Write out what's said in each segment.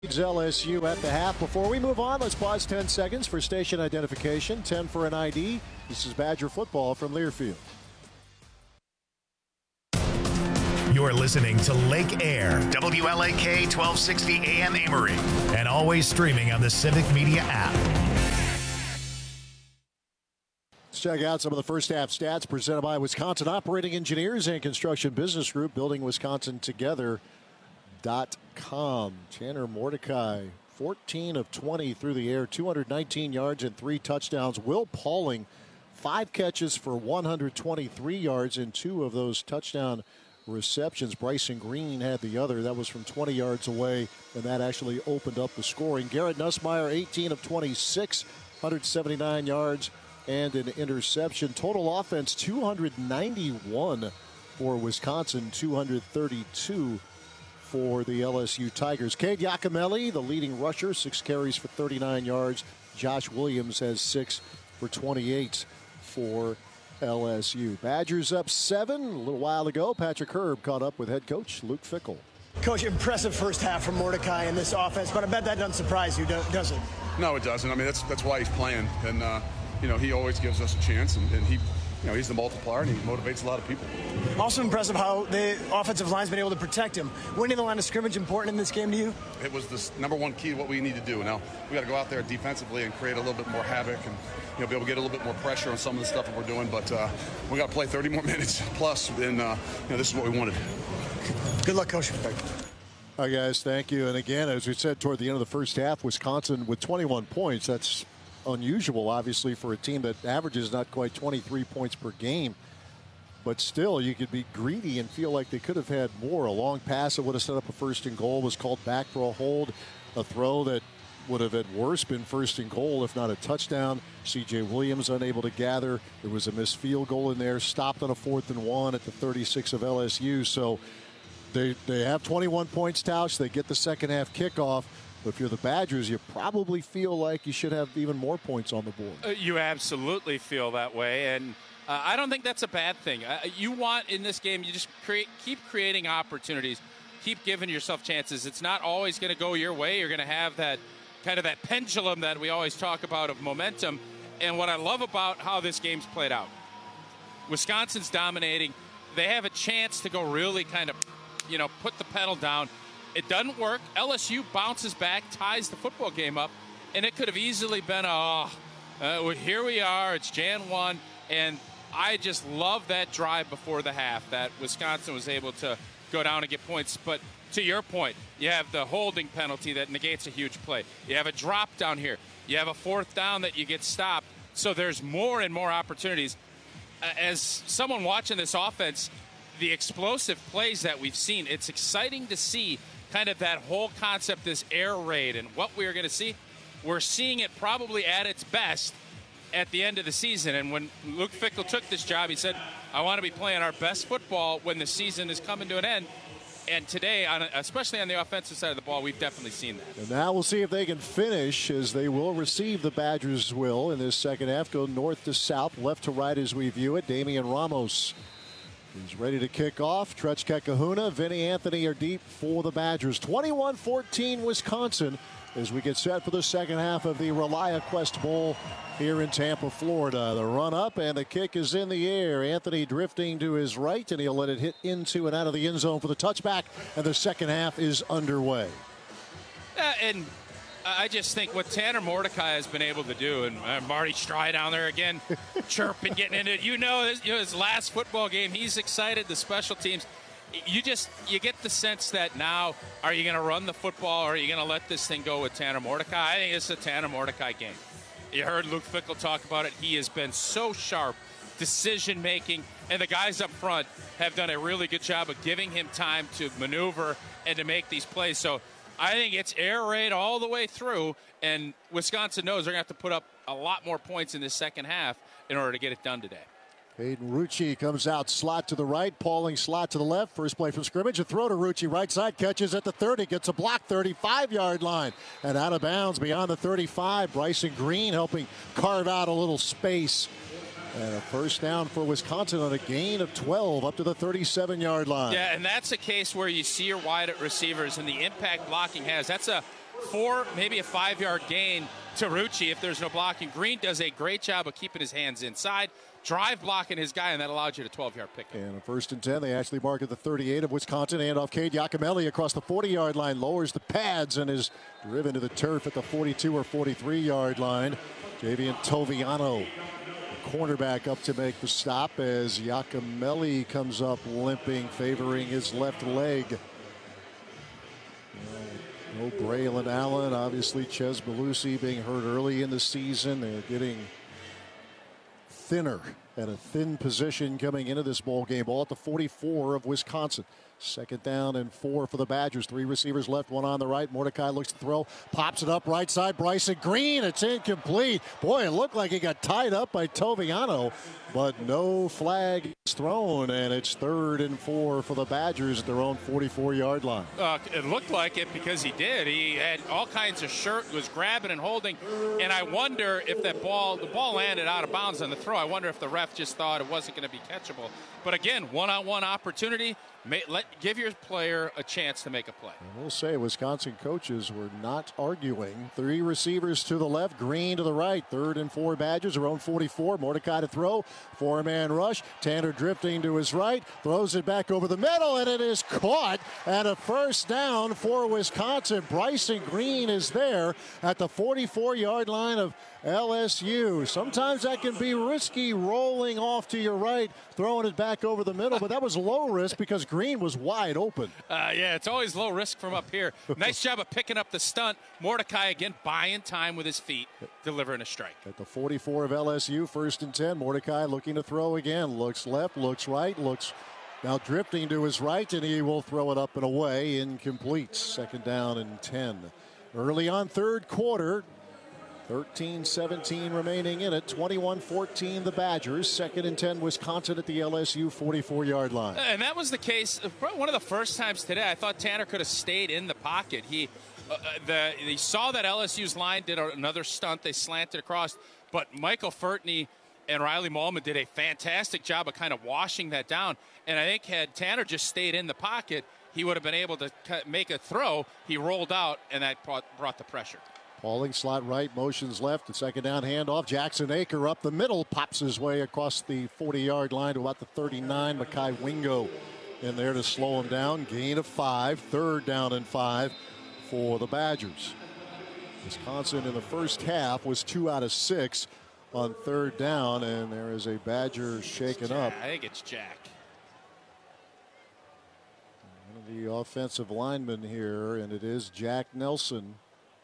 LSU at the half. Before we move on, let's pause 10 seconds for station identification. 10 for an ID. This is Badger football from Learfield. You're listening to Lake Air, WLAK 1260 AM Amory, and always streaming on the Civic Media app. Let's check out some of the first half stats presented by Wisconsin Operating Engineers and Construction Business Group, building Wisconsin together.com. Tanner Mordecai, 14 of 20 through the air, 219 yards and 3 touchdowns. Will Pauling, 5 catches for 123 yards and 2 of those touchdown receptions. Bryson Green had the other. That was from 20 yards away, and that actually opened up the scoring. Garrett Nussmeier, 18 of 26, 179 yards and an interception. Total offense, 291 for Wisconsin, 232 for the LSU Tigers. Cade Giacomelli, the leading rusher, 6 carries for 39 yards. Josh Williams has 6 for 28 for LSU. Badgers up 7 a little while ago. Patrick Herb caught up with head coach Luke Fickell. Coach, impressive first half from Mordecai in this offense, but I bet that doesn't surprise you, does it? No, it doesn't. I mean, that's why he's playing, and he always gives us a chance, and he, he's the multiplier, and he motivates a lot of people. Also impressive how the offensive line's been able to protect him. Winning the line of scrimmage important in this game to you? It was the number one key to what we need to do. Now, we got to go out there defensively and create a little bit more havoc and be able to get a little bit more pressure on some of the stuff that we're doing. But we got to play 30 more minutes plus, and this is what we wanted. Good luck, Coach. All right, guys, thank you. And again, as we said toward the end of the first half, Wisconsin with 21 points. That's unusual, obviously, for a team that averages not quite 23 points per game. But still, you could be greedy and feel like they could have had more. A long pass that would have set up a first and goal was called back for a hold. A throw that would have at worst been first and goal, if not a touchdown. C.J. Williams unable to gather. There was a missed field goal in there. Stopped on a 4th and 1 at the 36 of LSU. So they have 21 points, Tausch. They get the second half kickoff. But if you're the Badgers, you probably feel like you should have even more points on the board. You absolutely feel that way, and I don't think that's a bad thing. You want in this game, you just keep creating opportunities, keep giving yourself chances. It's not always going to go your way. You're going to have that kind of that pendulum that we always talk about of momentum. And what I love about how this game's played out, Wisconsin's dominating. They have a chance to go really kind of, put the pedal down. It doesn't work. LSU bounces back, ties the football game up, and it could have easily been here we are, it's Jan 1, and I just love that drive before the half that Wisconsin was able to go down and get points. But to your point, you have the holding penalty that negates a huge play. You have a drop down here. You have a 4th down that you get stopped. So there's more and more opportunities. As someone watching this offense, the explosive plays that we've seen, it's exciting to see kind of that whole concept, this air raid, and what we're going to see. We're seeing it probably at its best at the end of the season. And when Luke Fickell took this job, he said, I want to be playing our best football when the season is coming to an end. And today, especially on the offensive side of the ball, we've definitely seen that. And now we'll see if they can finish, as they will receive, the Badgers will, in this second half. Go north to south, left to right as we view it. Damian Ramos is ready to kick off. Tretzke Kahuna, Vinny Anthony are deep for the Badgers. 21-14 Wisconsin as we get set for the second half of the ReliaQuest Bowl here in Tampa, Florida. The run up and the kick is in the air. Anthony drifting to his right, and he'll let it hit into and out of the end zone for the touchback, and the second half is underway. And I just think what Tanner Mordecai has been able to do, and Marty Strye down there again, chirping, getting into it. His last football game, he's excited, the special teams. You get the sense that now, are you going to run the football, or are you going to let this thing go with Tanner Mordecai? I think it's a Tanner Mordecai game. You heard Luke Fickell talk about it. He has been so sharp, decision-making, and the guys up front have done a really good job of giving him time to maneuver and to make these plays. So I think it's air raid all the way through, and Wisconsin knows they're going to have to put up a lot more points in this second half in order to get it done today. Hayden Rucci comes out, slot to the right, Pauling slot to the left. First play from scrimmage, a throw to Rucci, right side, catches at the 30, gets a block, 35-yard line, and out of bounds beyond the 35. Bryson Green helping carve out a little space. And a first down for Wisconsin on a gain of 12 up to the 37-yard line. Yeah, and that's a case where you see your wide receivers and the impact blocking has. That's maybe a 5-yard gain to Rucci if there's no blocking. Green does a great job of keeping his hands inside, drive blocking his guy, and that allowed you to 12-yard pick. And a 1st and 10, they actually mark at the 38 of Wisconsin. And off Cade Giacomelli across the 40-yard line, lowers the pads and is driven to the turf at the 42 or 43-yard line. Javian Toviano, the cornerback, up to make the stop as Giacomelli comes up limping, favoring his left leg. No Braylon Allen, obviously Ches Belusi being hurt early in the season. They're getting thinner at a thin position coming into this ball game. Ball at the 44 of Wisconsin. 2nd down and 4 for the Badgers. 3 receivers left, one on the right. Mordecai looks to throw, pops it up right side. Bryson Green, it's incomplete. Boy, it looked like he got tied up by Toviano, but no flag is thrown, and it's 3rd and 4 for the Badgers at their own 44-yard line. It looked like it because he did. He had all kinds of shirt, was grabbing and holding, and I wonder if the ball landed out of bounds on the throw. I wonder if the ref just thought it wasn't going to be catchable. But again, one-on-one opportunity. Give your player a chance to make a play. And we'll say Wisconsin coaches were not arguing. 3 receivers to the left, Green to the right. 3rd and 4 Badgers, their own 44. Mordecai to throw. 4-man rush. Tanner drifting to his right. Throws it back over the middle, and it is caught. And a 1st down for Wisconsin. Bryson Green is there at the 44-yard line of LSU. Sometimes that can be risky, rolling off to your right, throwing it back over the middle, but that was low risk because Green was wide open. Yeah, it's always low risk from up here. Nice job of picking up the stunt. Mordecai again buying time with his feet, delivering a strike. At the 44 of LSU, 1st and 10. Mordecai looking to throw again. Looks left, looks right, looks now drifting to his right, and he will throw it up and away. Incomplete. 2nd down and 10. Early on 3rd quarter. 13-17 remaining in it. 21-14 the Badgers. 2nd and 10 Wisconsin at the LSU 44-yard line. And that was the case. One of the first times today I thought Tanner could have stayed in the pocket. He saw that LSU's line did another stunt. They slanted across. But Michael Furtney and Riley Mollman did a fantastic job of kind of washing that down. And I think had Tanner just stayed in the pocket, he would have been able to make a throw. He rolled out, and that brought the pressure. Pauling slot right, motions left. The 2nd down handoff. Jackson Aker up the middle, pops his way across the 40-yard line to about the 39. Makai Wingo in there to slow him down. Gain of 5. 3rd down and 5 for the Badgers. Wisconsin in the first half was 2 out of 6 on 3rd down, and there is a Badger shaken up. I think it's Jack. One of the offensive linemen here, and it is Jack Nelson.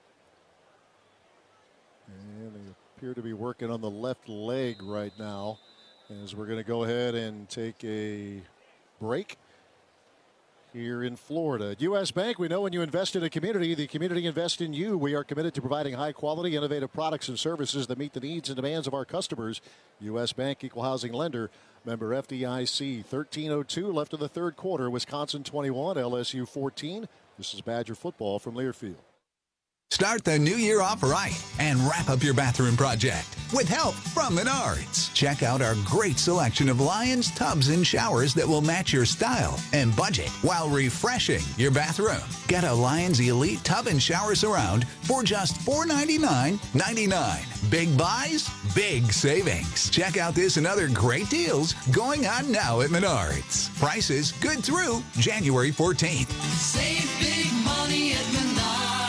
And they appear to be working on the left leg right now, as we're going to go ahead and take a break here in Florida. At U.S. Bank, we know when you invest in a community, the community invests in you. We are committed to providing high-quality, innovative products and services that meet the needs and demands of our customers. U.S. Bank, equal housing lender, member FDIC. 13:02 left in the 3rd quarter. Wisconsin 21, LSU 14. This is Badger football from Learfield. Start the new year off right and wrap up your bathroom project with help from Menards. Check out our great selection of Lions tubs and showers that will match your style and budget while refreshing your bathroom. Get a Lions Elite tub and shower surround for just $499.99. Big buys, big savings. Check out this and other great deals going on now at Menards. Prices good through January 14th. Save big money at Menards.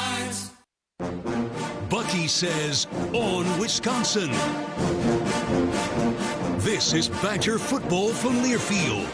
Bucky says, on Wisconsin. This is Badger football from Learfield.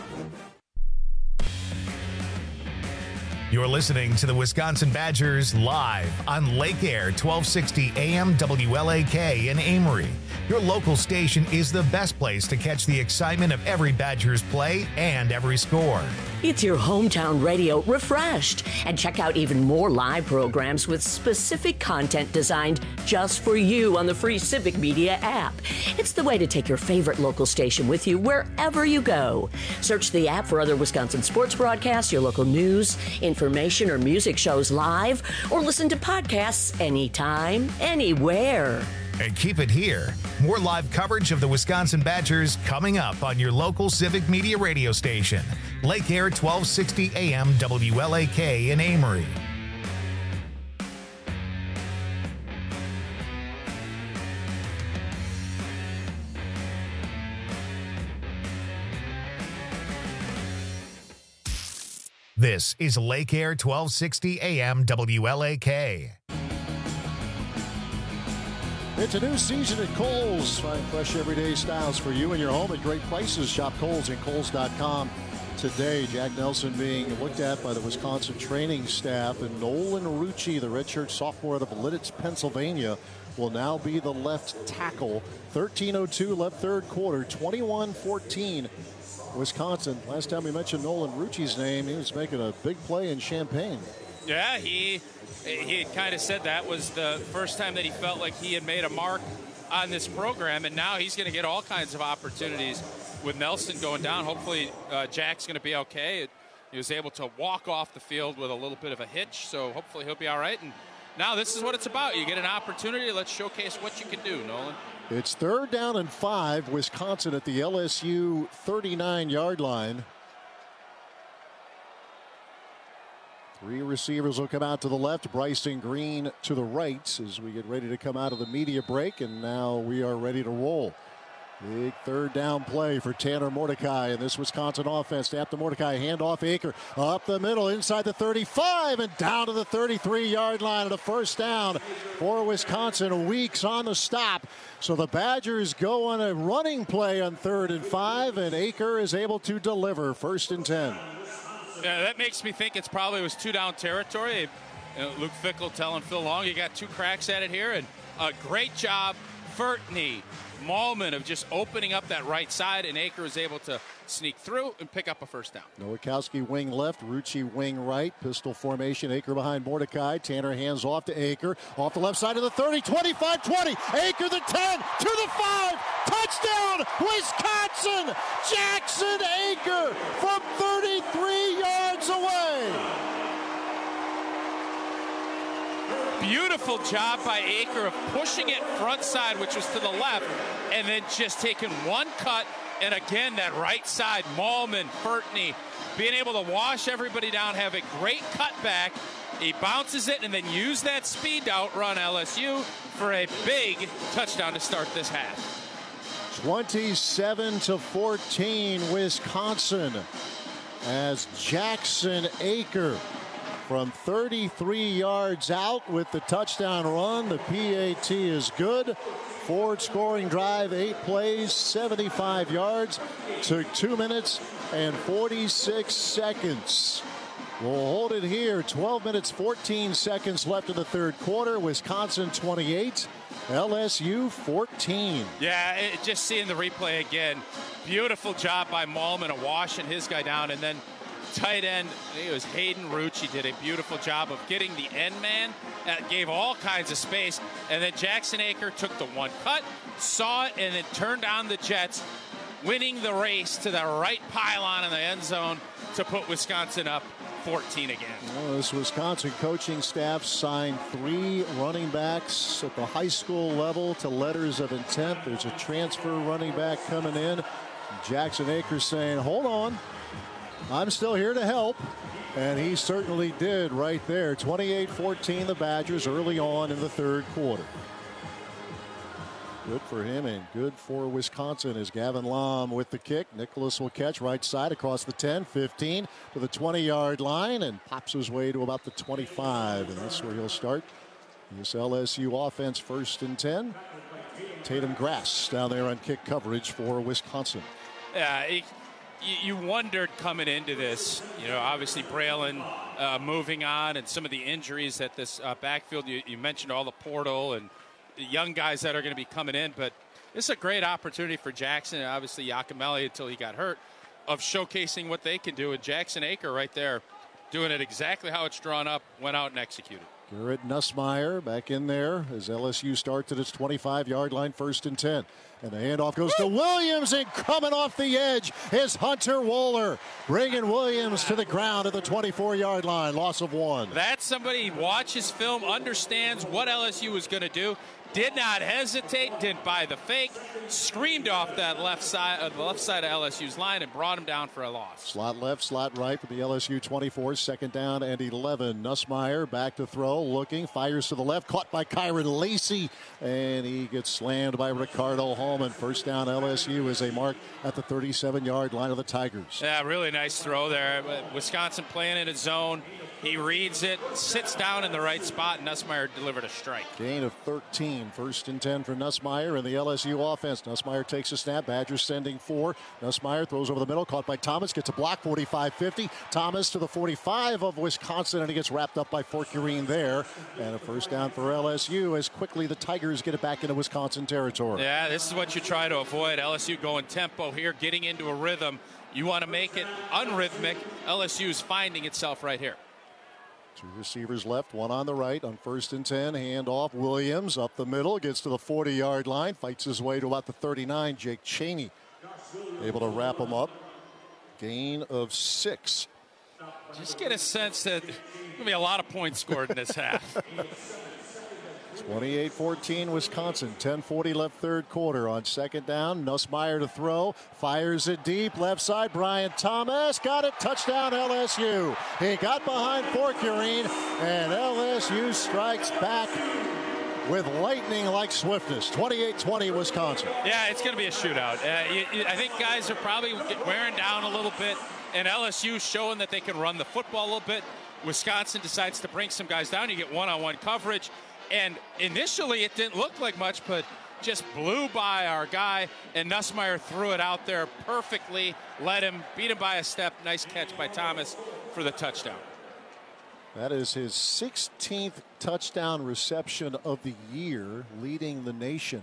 You're listening to the Wisconsin Badgers live on Lake Air 1260 AM WLAK in Amory. Your local station is the best place to catch the excitement of every Badgers play and every score. It's your hometown radio refreshed. And check out even more live programs with specific content designed just for you on the free Civic Media app. It's the way to take your favorite local station with you wherever you go. Search the app for other Wisconsin sports broadcasts, your local news, information, or music shows live, or listen to podcasts anytime, anywhere. And keep it here. More live coverage of the Wisconsin Badgers coming up on your local Civic Media radio station. Lake Air 1260 AM WLAK in Amory. This is Lake Air 1260 AM WLAK. It's a new season at Kohl's. Find fresh everyday styles for you and your home at great prices. Shop Kohl's and Kohl's.com today. Jack Nelson being looked at by the Wisconsin training staff, and Nolan Rucci, the redshirt sophomore out of Lititz, Pennsylvania, will now be the left tackle. 13:02 left third quarter, 21-14 Wisconsin. Last time we mentioned Nolan Rucci's name, he was making a big play in Champaign. Yeah, he had kind of said that was the first time that he felt like he had made a mark on this program, and now he's going to get all kinds of opportunities with Nelson going down. Hopefully Jack's going to be okay. He was able to walk off the field with a little bit of a hitch, so hopefully he'll be all right. And now this is what it's about. You get an opportunity. Let's showcase what you can do, Nolan. It's 3rd down and 5. Wisconsin at the LSU 39-yard line. 3 receivers will come out to the left. Bryson Green to the right as we get ready to come out of the media break. And now we are ready to roll. Big 3rd down play for Tanner Mordecai and this Wisconsin offense. Snap to Mordecai, handoff Aker up the middle inside the 35 and down to the 33-yard line at a 1st down for Wisconsin. Weeks on the stop. So the Badgers go on a running play on 3rd and 5, and Aker is able to deliver 1st and 10. Yeah, that makes me think it's probably was 2-down territory. Luke Fickell telling Phil Long, you got 2 cracks at it here, and a great job, Furtney, Malman, of just opening up that right side, and Aker was able to sneak through and pick up a 1st down. Nowakowski wing left, Rucci wing right, pistol formation, Aker behind Mordecai. Tanner hands off to Aker, off the left side of the 30, 25, 20, Aker the 10, to the 5, touchdown, Wisconsin! Jackson Aker from 33 yards away. Beautiful job by Aker of pushing it front side, which was to the left, and then just taking one cut. And again, that right side, Malman, Furtney, being able to wash everybody down, have a great cutback. He bounces it and then use that speed to outrun LSU for a big touchdown to start this half. 27-14 Wisconsin as Jackson Aker from 33 yards out with the touchdown run. The PAT is good. Ford scoring drive, 8 plays, 75 yards. Took 2 minutes and 46 seconds. We'll hold it here. 12 minutes, 14 seconds left in the 3rd quarter. Wisconsin 28, LSU 14. Yeah, just seeing the replay again. Beautiful job by Malman of washing his guy down, and then tight end, I think it was Hayden Rucci, did a beautiful job of getting the end man. Gave all kinds of space. And then Jackson Aker took the one cut, saw it, and then turned on the Jets, winning the race to the right pylon in the end zone to put Wisconsin up 14 again. Well, this Wisconsin coaching staff signed 3 running backs at the high school level to letters of intent. There's a transfer running back coming in. Jackson Aker saying, hold on, I'm still here to help. And he certainly did right there. 28-14 the Badgers early on in the 3rd quarter. Good for him and good for Wisconsin as Gavin Lom with the kick. Nicholas will catch right side across the 10, 15 to the 20-yard line and pops his way to about the 25. And that's where he'll start this LSU offense 1st and 10. Tatum Grass down there on kick coverage for Wisconsin. Yeah, you wondered coming into this, obviously Braylon moving on and some of the injuries at this backfield. You mentioned all the portal and the young guys that are going to be coming in, but this is a great opportunity for Jackson and obviously Yakimelli until he got hurt of showcasing what they can do. And Jackson Aker right there doing it exactly how it's drawn up, went out and executed. Garrett Nussmeier back in there as LSU starts at its 25-yard line, 1st and 10. And the handoff goes to Williams, and coming off the edge is Hunter Wohler, bringing Williams to the ground at the 24-yard line, loss of 1. That's somebody who watches film, understands what LSU is going to do, did not hesitate, didn't buy the fake, screamed off that the left side of LSU's line and brought him down for a loss. Slot left, slot right for the LSU 24, second down and 11. Nussmeier back to throw, looking, fires to the left, caught by Kyron Lacey, and he gets slammed by Ricardo Hallman. First down LSU as they mark at the 37-yard line of the Tigers. Yeah, really nice throw there. Wisconsin playing in a zone. He reads it, sits down in the right spot, and Nussmeier delivered a strike. Gain of 13. First and 10 for Nussmeier and the LSU offense. Nussmeier takes a snap. Badgers sending 4. Nussmeier throws over the middle, caught by Thomas, gets a block, 45-50. Thomas to the 45 of Wisconsin, and he gets wrapped up by Fortune there. And a first down for LSU as quickly the Tigers get it back into Wisconsin territory. Yeah, this is what you try to avoid. LSU going tempo here, getting into a rhythm. You want to make it unrhythmic. LSU is finding itself right here. 2 receivers left, 1 on the right. On first and 10, handoff. Williams up the middle, gets to the 40-yard line, fights his way to about the 39. Jake Chaney able to wrap him up. Gain of 6. Just get a sense that there's going to be a lot of points scored in this half. 28-14 Wisconsin, 10:40 left third quarter. On second down, Nussmeier to throw, fires it deep, left side, Brian Thomas, got it, touchdown LSU. He got behind Fortune, and LSU strikes back with lightning-like swiftness. 28-20 Wisconsin. Yeah, it's going to be a shootout. I think guys are probably wearing down a little bit, and LSU showing that they can run the football a little bit. Wisconsin decides to bring some guys down. You get one-on-one coverage. And initially it didn't look like much, but just blew by our guy, and Nussmeier threw it out there perfectly, led him, beat him by a step. Nice catch by Thomas for the touchdown. That is his 16th touchdown reception of the year, leading the nation.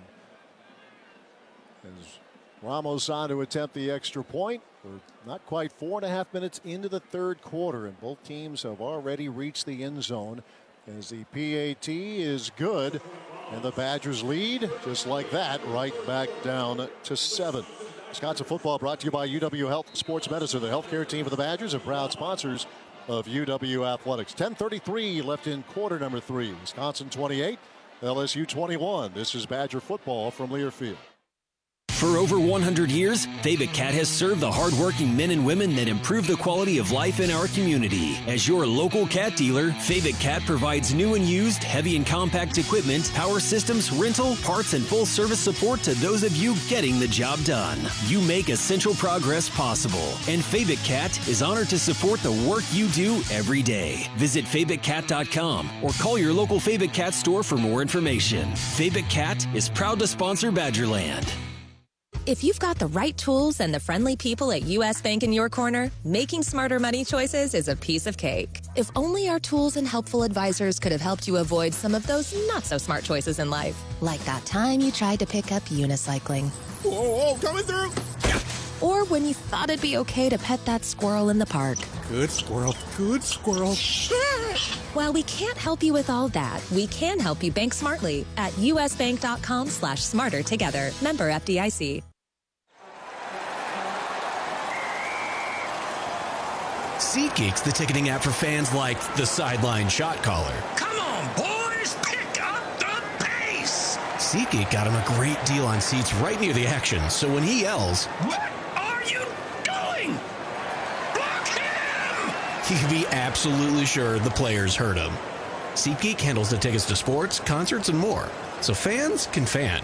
As Ramos on to attempt the extra point. We're not quite 4.5 minutes into the third quarter, and both teams have already reached the end zone. As the PAT is good, and the Badgers lead just like that, right back down to 7. Wisconsin football brought to you by UW Health Sports Medicine, the healthcare team for the Badgers and proud sponsors of UW Athletics. 10:33 left in quarter number 3. Wisconsin 28, LSU 21. This is Badger football from Learfield. For over 100 years, Fabic Cat has served the hardworking men and women that improve the quality of life in our community. As your local cat dealer, Fabic Cat provides new and used heavy and compact equipment, power systems, rental, parts, and full service support to those of you getting the job done. You make essential progress possible, and Fabic Cat is honored to support the work you do every day. Visit FabicCat.com or call your local Fabic Cat store for more information. Fabic Cat is proud to sponsor Badgerland. If you've got the right tools and the friendly people at U.S. Bank in your corner, making smarter money choices is a piece of cake. If only our tools and helpful advisors could have helped you avoid some of those not-so-smart choices in life. Like that time you tried to pick up unicycling. Whoa, coming through! Or when you thought it'd be okay to pet that squirrel in the park. Good squirrel, good squirrel. While we can't help you with all that, we can help you bank smartly at usbank.com/smarter together. Member FDIC. SeatGeek's the ticketing app for fans like the sideline shot caller. Come on, boys, pick up the pace! SeatGeek got him a great deal on seats right near the action, so when he yells, "What are you doing? Block him!" he can be absolutely sure the players heard him. SeatGeek handles the tickets to sports, concerts, and more, so fans can fan.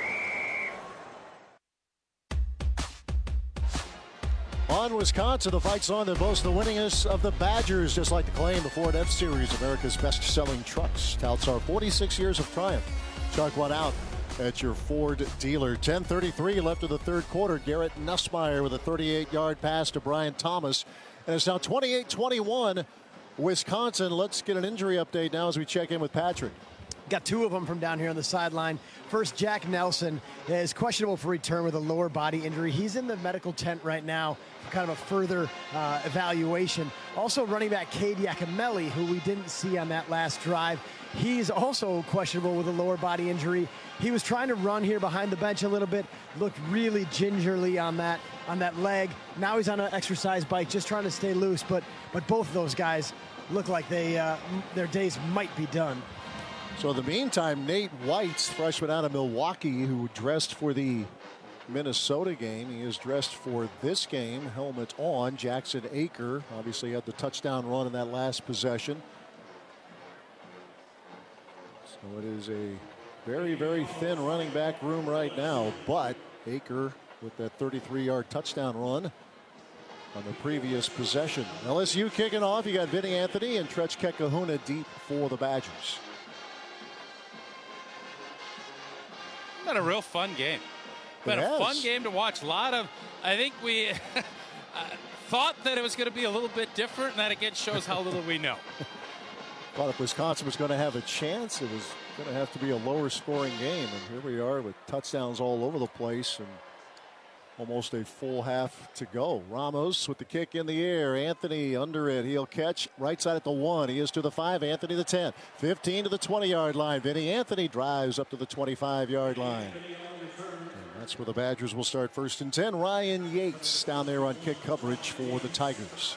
On Wisconsin, the fight's on that boasts the winningest of the Badgers, just like to claim the Ford F-Series, America's best-selling trucks. Touts our 46 years of triumph. Check one out at your Ford dealer. 10:33 left of the third quarter. Garrett Nussmeier with a 38-yard pass to Brian Thomas. And it's now 28-21 Wisconsin. Let's get an injury update now as we check in with Patrick. Got 2 of them from down here on the sideline. First, Jack Nelson is questionable for return with a lower body injury. He's in the medical tent right now for kind of a further evaluation. Also, running back Cade Yakimelli, who we didn't see on that last drive. He's also questionable with a lower body injury. He was trying to run here behind the bench a little bit, looked really gingerly on that leg. Now he's on an exercise bike, just trying to stay loose. But both of those guys look like their days might be done. So in the meantime, Nate White's freshman out of Milwaukee, who dressed for the Minnesota game. He is dressed for this game, helmet on. Jackson Aker obviously had the touchdown run in that last possession. So it is a very, very thin running back room right now, but Aker with that 33-yard touchdown run on the previous possession. LSU kicking off. You got Vinny Anthony and Tretch Kekahuna deep for the Badgers. Been a real fun game. Been a fun game to watch. A lot of, I think we thought that it was going to be a little bit different, and that again shows how little we know. Thought if Wisconsin was going to have a chance, it was going to have to be a lower scoring game. And here we are with touchdowns all over the place and almost a full half to go. Ramos with the kick in the air. Anthony under it. He'll catch right side at the 1. He is to the 5. Anthony the 10. 15 to the 20-yard line. Vinny Anthony drives up to the 25-yard line. And that's where the Badgers will start 1st and 10. Ryan Yates down there on kick coverage for the Tigers.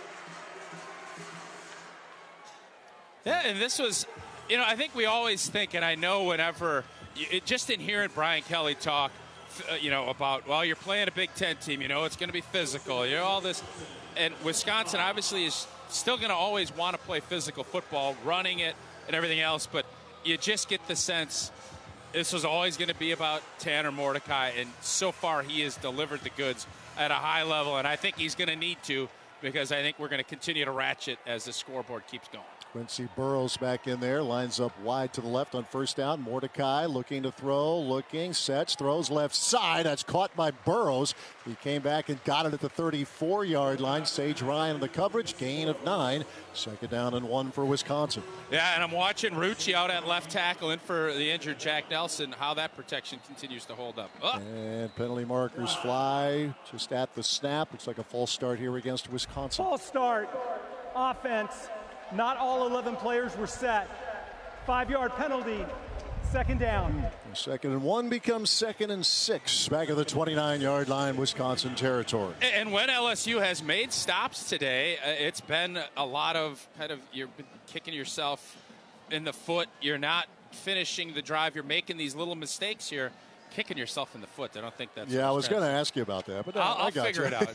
Yeah, and this was, you know, I think we always think, and I know whenever, just in hearing Brian Kelly talk, you know, about, well, you're playing a Big Ten team, you know, it's going to be physical, you know, all this. And Wisconsin obviously is still going to always want to play physical football, running it and everything else. But you just get the sense this was always going to be about Tanner Mordecai. And so far he has delivered the goods at a high level. And I think he's going to need to, because I think we're going to continue to ratchet as the scoreboard keeps going. Quincy Burrows back in there, lines up wide to the left on 1st down. Mordecai looking to throw, looking, sets, throws left side. That's caught by Burrows. He came back and got it at the 34-yard line. Sage Ryan on the coverage, gain of 9. 2nd down and 1 for Wisconsin. Yeah, and I'm watching Rucci out at left tackle in for the injured Jack Nelson, how that protection continues to hold up. Oh. And penalty markers fly just at the snap. Looks like a false start here against Wisconsin. False start, offense. Not all 11 players were set. 5-yard penalty, 2nd down. 2nd and 1 becomes 2nd and 6. Back at the 29-yard line, Wisconsin territory. And when LSU has made stops today, it's been a lot of kind of, you're kicking yourself in the foot. You're not finishing the drive. You're making these little mistakes here, kicking yourself in the foot. I don't think that's. Yeah, I was going to ask you about that, but I'll got figure you. it out.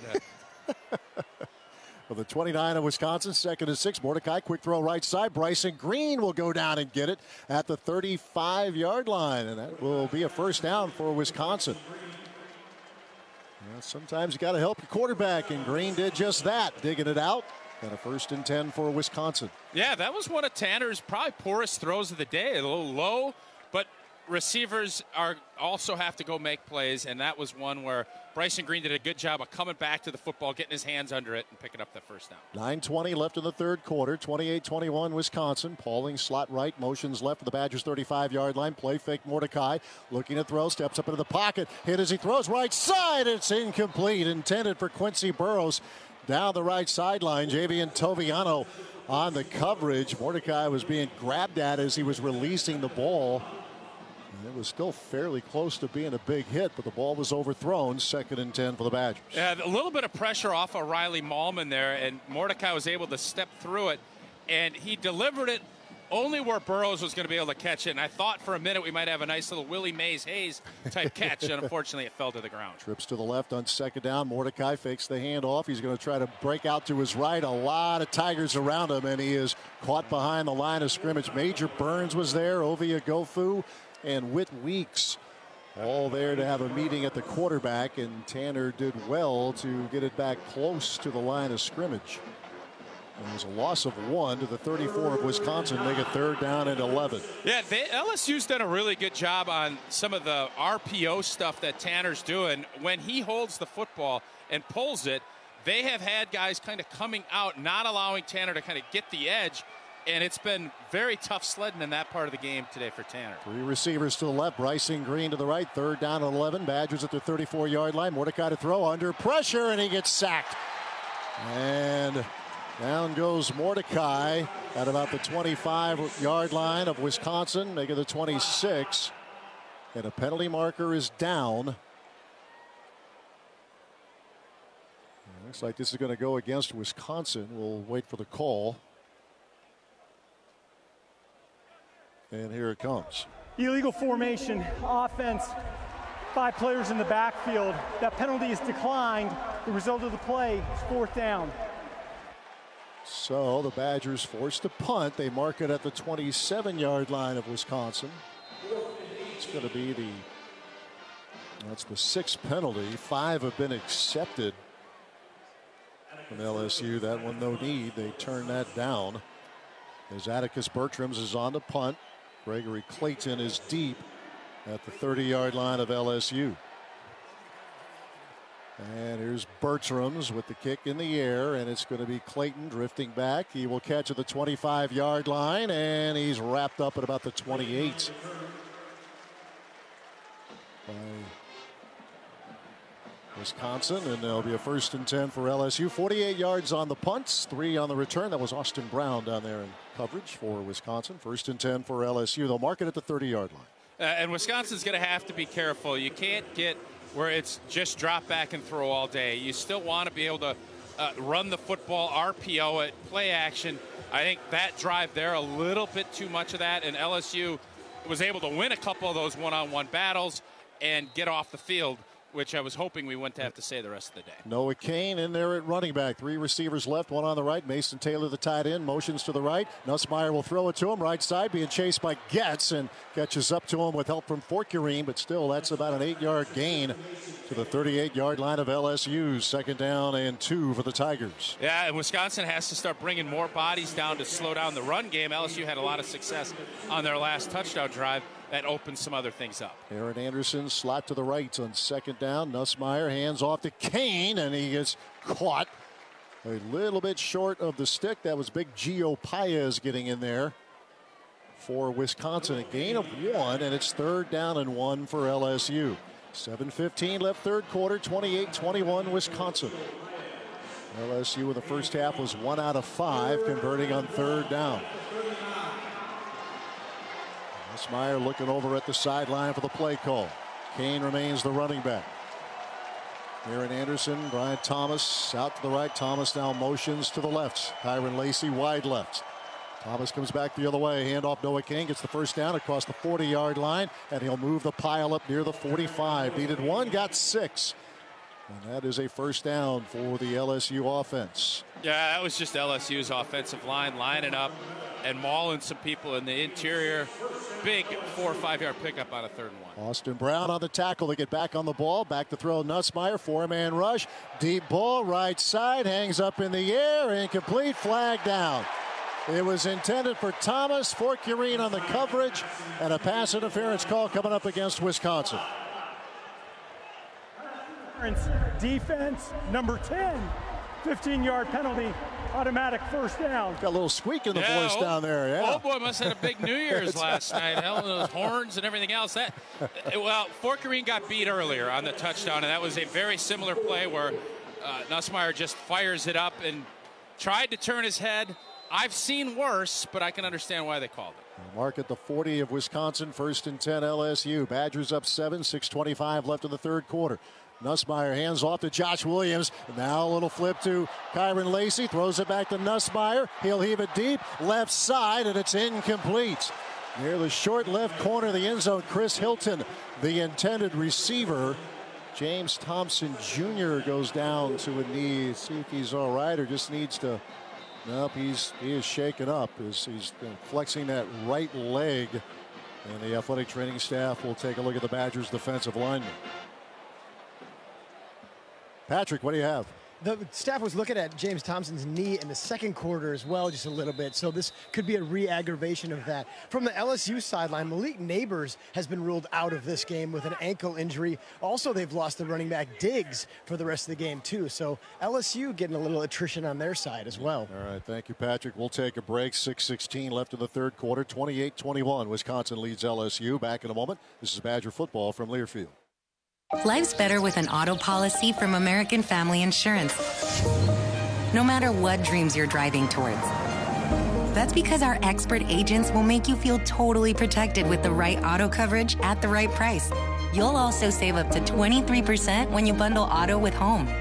For the 29 of Wisconsin, 2nd and 6. Mordecai, quick throw right side. Bryson Green will go down and get it at the 35-yard line, and that will be a 1st down for Wisconsin. Well, sometimes you got to help your quarterback, and Green did just that, digging it out. And a 1st and 10 for Wisconsin. Yeah, that was one of Tanner's probably poorest throws of the day. A little low, but receivers also have to go make plays, and that was one where Bryson Green did a good job of coming back to the football, getting his hands under it, and picking up that 1st down. 9:20 left in the 3rd quarter. 28-21 Wisconsin. Pauling slot right, motions left of the Badgers' 35-yard line. Play fake Mordecai. Looking to throw, steps up into the pocket. Hit as he throws right side. It's incomplete. Intended for Quincy Burrows down the right sideline. Javian Toviano on the coverage. Mordecai was being grabbed at as he was releasing the ball. It was still fairly close to being a big hit, but the ball was overthrown. 2nd and 10 for the Badgers. Yeah, a little bit of pressure off of Riley Mahlman there, and Mordecai was able to step through it, and he delivered it only where Burrows was going to be able to catch it. And I thought for a minute we might have a nice little Willie Mays Hayes type catch, and unfortunately it fell to the ground. Trips to the left on 2nd down. Mordecai fakes the handoff. He's going to try to break out to his right. A lot of Tigers around him, and he is caught behind the line of scrimmage. Major Burns was there. Ovia Gofu and Whit Weeks all there to have a meeting at the quarterback, and Tanner did well to get it back close to the line of scrimmage. And it was a loss of 1 to the 34 of Wisconsin, make it 3rd down and 11. Yeah, LSU's done a really good job on some of the RPO stuff that Tanner's doing. When he holds the football and pulls it, they have had guys kind of coming out, not allowing Tanner to kind of get the edge. And it's been very tough sledding in that part of the game today for Tanner. 3 receivers to the left. Bryson Green to the right. 3rd down and 11. Badgers at their 34-yard line. Mordecai to throw under pressure, and he gets sacked. And down goes Mordecai at about the 25-yard line of Wisconsin, making the 26. And a penalty marker is down. Looks like this is going to go against Wisconsin. We'll wait for the call. And here it comes. Illegal formation, offense, 5 players in the backfield. That penalty is declined. The result of the play is 4th down. So the Badgers forced to punt. They mark it at the 27-yard line of Wisconsin. It's going to be that's the 6th penalty. 5 have been accepted from LSU. That one, no need. They turn that down. As Atticus Bertrams is on the punt. Gregory Clayton is deep at the 30-yard line of LSU. And here's Bertrams with the kick in the air, and it's going to be Clayton drifting back. He will catch at the 25-yard line, and he's wrapped up at about the 28. By Wisconsin, and there'll be a 1st and 10 for LSU. 48 yards on the punts, 3 on the return. That was Austin Brown down there in coverage for Wisconsin. 1st and 10 for LSU. They'll mark it at the 30-yard line. And Wisconsin's going to have to be careful. You can't get where it's just drop back and throw all day. You still want to be able to run the football, RPO it, play action. I think that drive there, a little bit too much of that, and LSU was able to win a couple of those one-on-one battles and get off the field, which I was hoping we wouldn't have to say the rest of the day. Noah Cain in there at running back. 3 receivers left, 1 on the right. Mason Taylor, the tight end, motions to the right. Nussmeier will throw it to him. Right side being chased by Getz and catches up to him with help from Forturine, but still that's about an 8-yard gain to the 38-yard line of LSU. 2nd down and 2 for the Tigers. Yeah, and Wisconsin has to start bringing more bodies down to slow down the run game. LSU had a lot of success on their last touchdown drive. That opens some other things up. Aaron Anderson slot to the right on 2nd down. Nussmeier hands off to Cain, and he gets caught a little bit short of the stick. That was big Gio Paez getting in there for Wisconsin. A gain of 1, and it's 3rd down and 1 for LSU. 7:15 left 3rd quarter, 28-21 Wisconsin. LSU in the first half was 1 out of 5, converting on 3rd down. Nussmeier looking over at the sideline for the play call. Cain remains the running back. Aaron Anderson, Brian Thomas out to the right. Thomas now motions to the left. Kyron Lacey wide left. Thomas comes back the other way. Handoff Noah Cain gets the 1st down across the 40-yard line, and he'll move the pile up near the 45. Needed 1, got 6. And that is a 1st down for the LSU offense. Yeah, that was just LSU's offensive line lining up and mauling some people in the interior. Big 4 or 5 yard pickup on a 3rd and 1. Austin Brown on the tackle to get back on the ball. Back to throw Nussmeier. 4-man rush. Deep ball right side. Hangs up in the air. Incomplete. Flag down. It was intended for Thomas. Forturine on the coverage. And a pass interference call coming up against Wisconsin. Defense number 10. 15-yard penalty. Automatic 1st down. Got a little squeak in the voice down there. Yeah. Oh boy, must have had a big New Year's last night. Hell, those horns and everything else. Well, Forturine got beat earlier on the touchdown, and that was a very similar play where Nussmeier just fires it up and tried to turn his head. I've seen worse, but I can understand why they called it. Mark at the 40 of Wisconsin. 1st and 10 LSU. Badgers up 7. 6:25 left in the 3rd quarter. Nussmeier hands off to Josh Williams. Now a little flip to Kyron Lacey. Throws it back to Nussmeier. He'll heave it deep. Left side, and it's incomplete. Near the short left corner of the end zone, Chris Hilton, the intended receiver. James Thompson Jr. goes down to a knee. See if he's all right or just needs to. Nope, he is shaken up as he's flexing that right leg. And the athletic training staff will take a look at the Badgers' defensive lineman. Patrick, what do you have? The staff was looking at James Thompson's knee in the 2nd quarter as well, just a little bit. So this could be a re-aggravation of that. From the LSU sideline, Malik Neighbors has been ruled out of this game with an ankle injury. Also, they've lost the running back Diggs for the rest of the game, too. So LSU getting a little attrition on their side as well. All right, thank you, Patrick. We'll take a break. 6:16 left in the 3rd quarter. 28-21. Wisconsin leads LSU. Back in a moment. This is Badger football from Learfield. Life's better with an auto policy from American Family Insurance. No matter what dreams you're driving towards. That's because our expert agents will make you feel totally protected with the right auto coverage at the right price. You'll also save up to 23% when you bundle auto with home.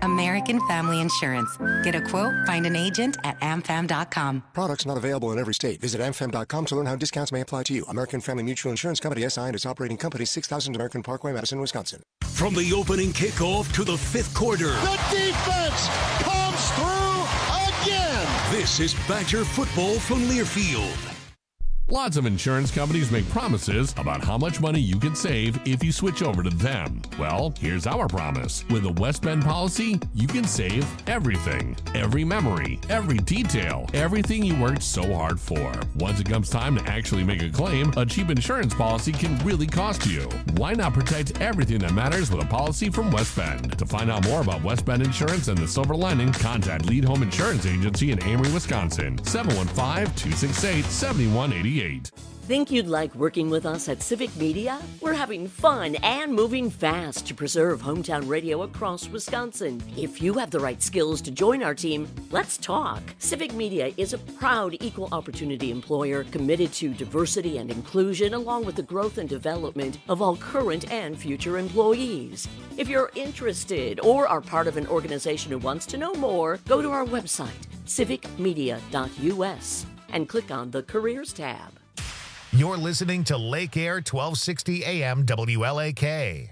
American Family Insurance. Get a quote, find an agent at amfam.com. Products not available in every state. Visit amfam.com to learn how discounts may apply to you. American Family Mutual Insurance Company, SI, and its operating company, 6000 American Parkway, Madison, Wisconsin. From the opening kickoff to the fifth quarter, The defense comes through again. This is Badger football from Learfield. Lots of insurance companies make promises about how much money you can save if you switch over to them. Well, here's our promise. With a West Bend policy, you can save everything. Every memory, every detail, everything you worked so hard for. Once it comes time to actually make a claim, a cheap insurance policy can really cost you. Why not protect everything that matters with a policy from West Bend? To find out more about West Bend Insurance and the Silver Lining, contact Lead Home Insurance Agency in Amory, Wisconsin. 715-268-7188. Think you'd like working with us at Civic Media? We're having fun and moving fast to preserve hometown radio across Wisconsin. If you have the right skills to join our team, let's talk. Civic Media is a proud equal opportunity employer committed to diversity and inclusion along with the growth and development of all current and future employees. If you're interested or are part of an organization who wants to know more, go to our website, civicmedia.us, and click on the Careers tab. You're listening to Lake Air 1260 AM WLAK.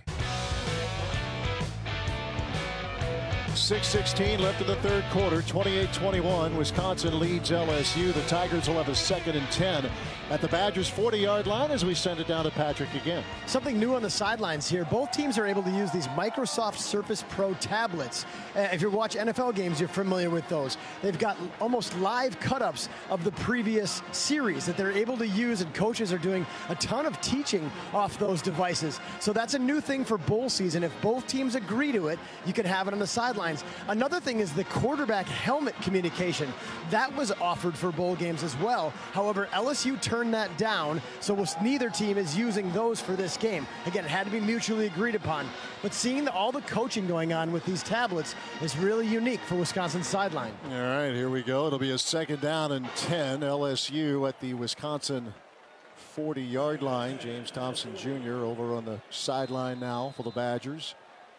6:16 left in the third quarter, 28-21. Wisconsin leads LSU. The Tigers will have a 2nd and 10 at the Badgers' 40-yard line as we send it down to Patrick again. Something new on the sidelines here. Both teams are able to use these Microsoft Surface Pro tablets. If you watch NFL games, you're familiar with those. They've got almost live cut-ups of the previous series that they're able to use, and coaches are doing a ton of teaching off those devices. So that's a new thing for bowl season. If both teams agree to it, you can have it on the sidelines. Another thing is the quarterback helmet communication. That was offered for bowl games as well. However, LSU turned that down, so neither team is using those for this game. Again, it had to be mutually agreed upon. But seeing all the coaching going on with these tablets is really unique for Wisconsin's sideline. All right, here we go. It'll be a 2nd down and 10. LSU at the Wisconsin 40-yard line. James Thompson Jr. over on the sideline now for the Badgers.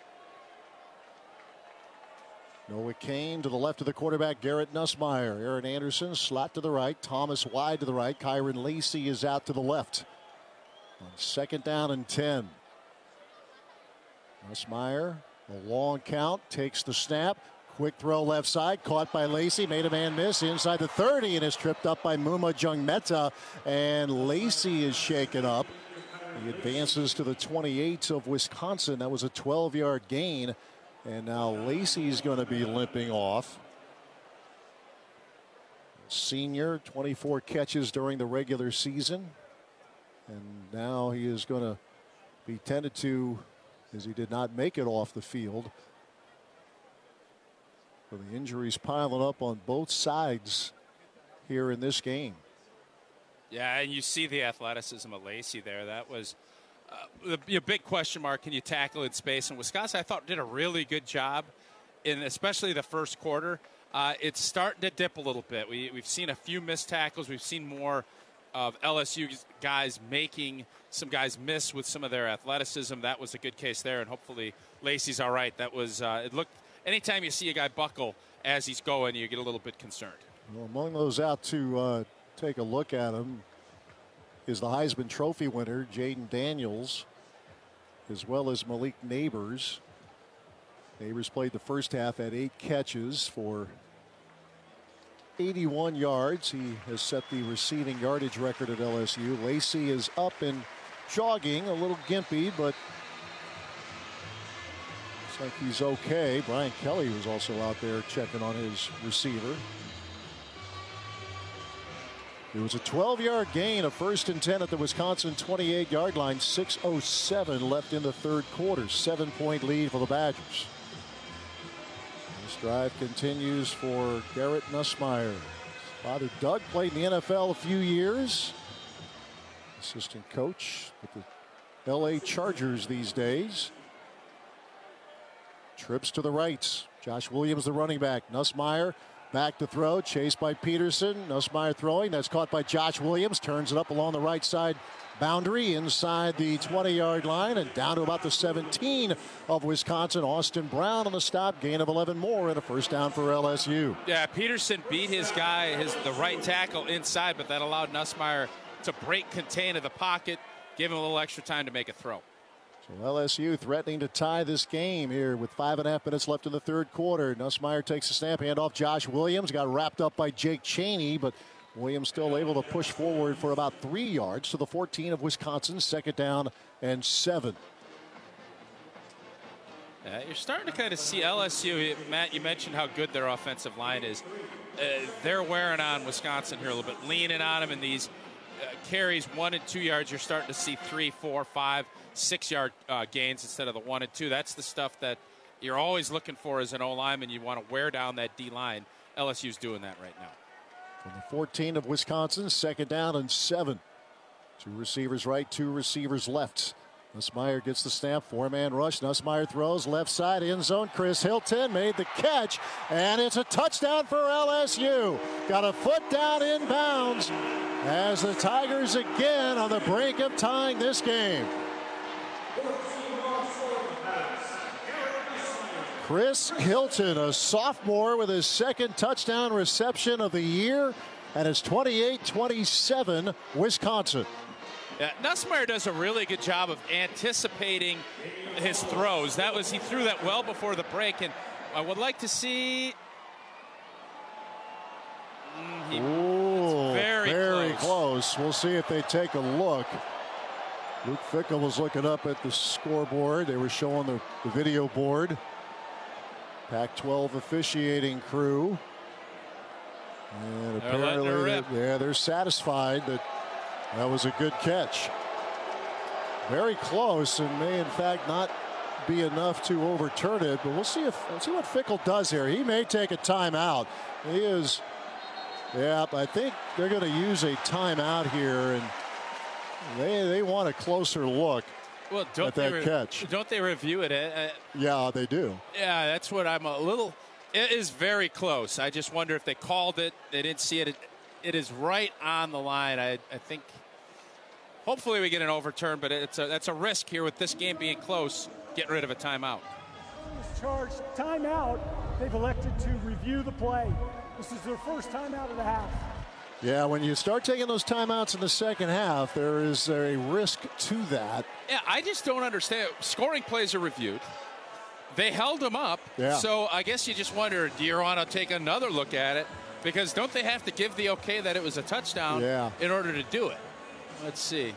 Noah Kane to the left of the quarterback, Garrett Nussmeier. Aaron Anderson slot to the right. Thomas wide to the right. Kyron Lacey is out to the left. On 2nd down and 10. Nussmeier, a long count, takes the snap. Quick throw left side, caught by Lacey, made a man miss inside the 30 and is tripped up by Muma Jungmeta. And Lacey is shaken up. He advances to the 28 of Wisconsin. That was a 12-yard gain. And now Lacey's going to be limping off. Senior, 24 catches during the regular season. And now he is going to be tended to as he did not make it off the field. So the injuries piling up on both sides here in this game. Yeah, and you see the athleticism of Lacey there. That was a big question mark. Can you tackle in space? And Wisconsin, I thought, did a really good job in especially the first quarter. It's starting to dip a little bit. We've seen a few missed tackles. We've seen more of LSU guys making some guys miss with some of their athleticism. That was a good case there, and hopefully Lacey's all right. That was it looked. Anytime you see a guy buckle as he's going, you get a little bit concerned. Well, among those out to take a look at him is the Heisman Trophy winner, Jaden Daniels, as well as Malik Neighbors. Neighbors played the first half at 8 catches for 81 yards. He has set the receiving yardage record at LSU. Lacey is up and jogging, a little gimpy, but looks like he's okay. Brian Kelly was also out there checking on his receiver. It was a 12-yard gain, a 1st and 10 at the Wisconsin 28-yard line. 6:07 left in the third quarter. 7-point lead for the Badgers. This drive continues for Garrett Nussmeier. His father Doug played in the NFL a few years. Assistant coach with the LA Chargers these days. Trips to the right. Josh Williams, the running back. Nussmeier Back to throw, chased by Peterson. Nussmeier throwing. That's caught by Josh Williams. Turns it up along the right side boundary inside the 20-yard line and down to about the 17 of Wisconsin. Austin Brown on the stop. Gain of 11 more and a first down for LSU. Yeah, Peterson beat his guy, the right tackle inside, but that allowed Nussmeier to break contain of the pocket, give him a little extra time to make a throw. So LSU threatening to tie this game here with 5.5 minutes left in the third quarter. Nussmeier takes a snap, hand off Josh Williams. Got wrapped up by Jake Chaney, but Williams still able to push forward for about 3 yards to the 14 of Wisconsin. Second down and 7. You're starting to kind of see LSU. Matt, you mentioned how good their offensive line is. They're wearing on Wisconsin here a little bit, leaning on them in these carries 1 and 2 yards. You're starting to see 3, 4, 5, 6 yard gains instead of the 1 and 2. That's the stuff that you're always looking for as an O-lineman. You want to wear down that D line. LSU's doing that right now. From the 14 of Wisconsin, second down and 7. 2 receivers right, 2 receivers left. Nussmeier gets the snap, 4-man rush. Nussmeier throws left side end zone. Chris Hilton made the catch, and it's a touchdown for LSU. Got a foot down in bounds as the Tigers again on the brink of tying this game. Chris Hilton, a sophomore, with his second touchdown reception of the year, and it's 28-27 Wisconsin. Yeah, Nussmeier does a really good job of anticipating his throws. He threw that well before the break, and I would like to see. Very close. We'll see if they take a look. Luke Fickell was looking up at the scoreboard. They were showing the video board. Pac-12 officiating crew. And apparently, they're satisfied that that was a good catch. Very close, and may in fact not be enough to overturn it. But we'll see what Fickell does here. He may take a timeout. He is. Yeah, I think they're going to use a timeout here, and they want a closer look. Well, at that catch. Don't they review it? Yeah, they do. Yeah, that's what I'm a little. It is very close. I just wonder if they called it. They didn't see it. It is right on the line. I think. Hopefully we get an overturn, but that's a risk here with this game being close. Get rid of a timeout. Charged timeout. They've elected to review the play. This is their first timeout of the half. Yeah, when you start taking those timeouts in the second half, there is a risk to that. Yeah, I just don't understand. Scoring plays are reviewed. They held them up. Yeah. So I guess you just wonder, do you want to take another look at it? Because don't they have to give the okay that it was a touchdown in order to do it? Let's see.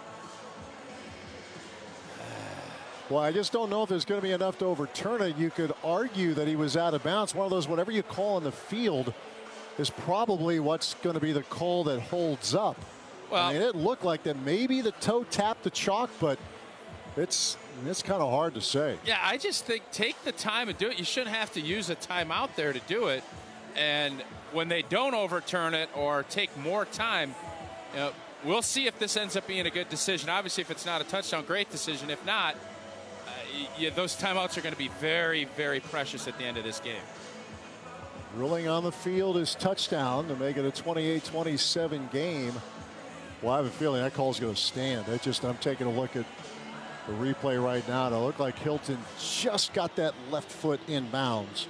Well, I just don't know if there's going to be enough to overturn it. You could argue that he was out of bounds. One of those, whatever you call in the field, is probably what's going to be the call that holds up. Well, I mean, it looked like that maybe the toe tapped the chalk, but it's kind of hard to say. Yeah, I just think take the time and do it. You shouldn't have to use a timeout there to do it. And when they don't overturn it or take more time, we'll see if this ends up being a good decision. Obviously, if it's not a touchdown, great decision. If not, those timeouts are going to be very, very precious at the end of this game. Ruling on the field is touchdown to make it a 28-27 game. Well, I have a feeling that call is going to stand. I'm taking a look at the replay right now. It looked like Hilton just got that left foot in bounds.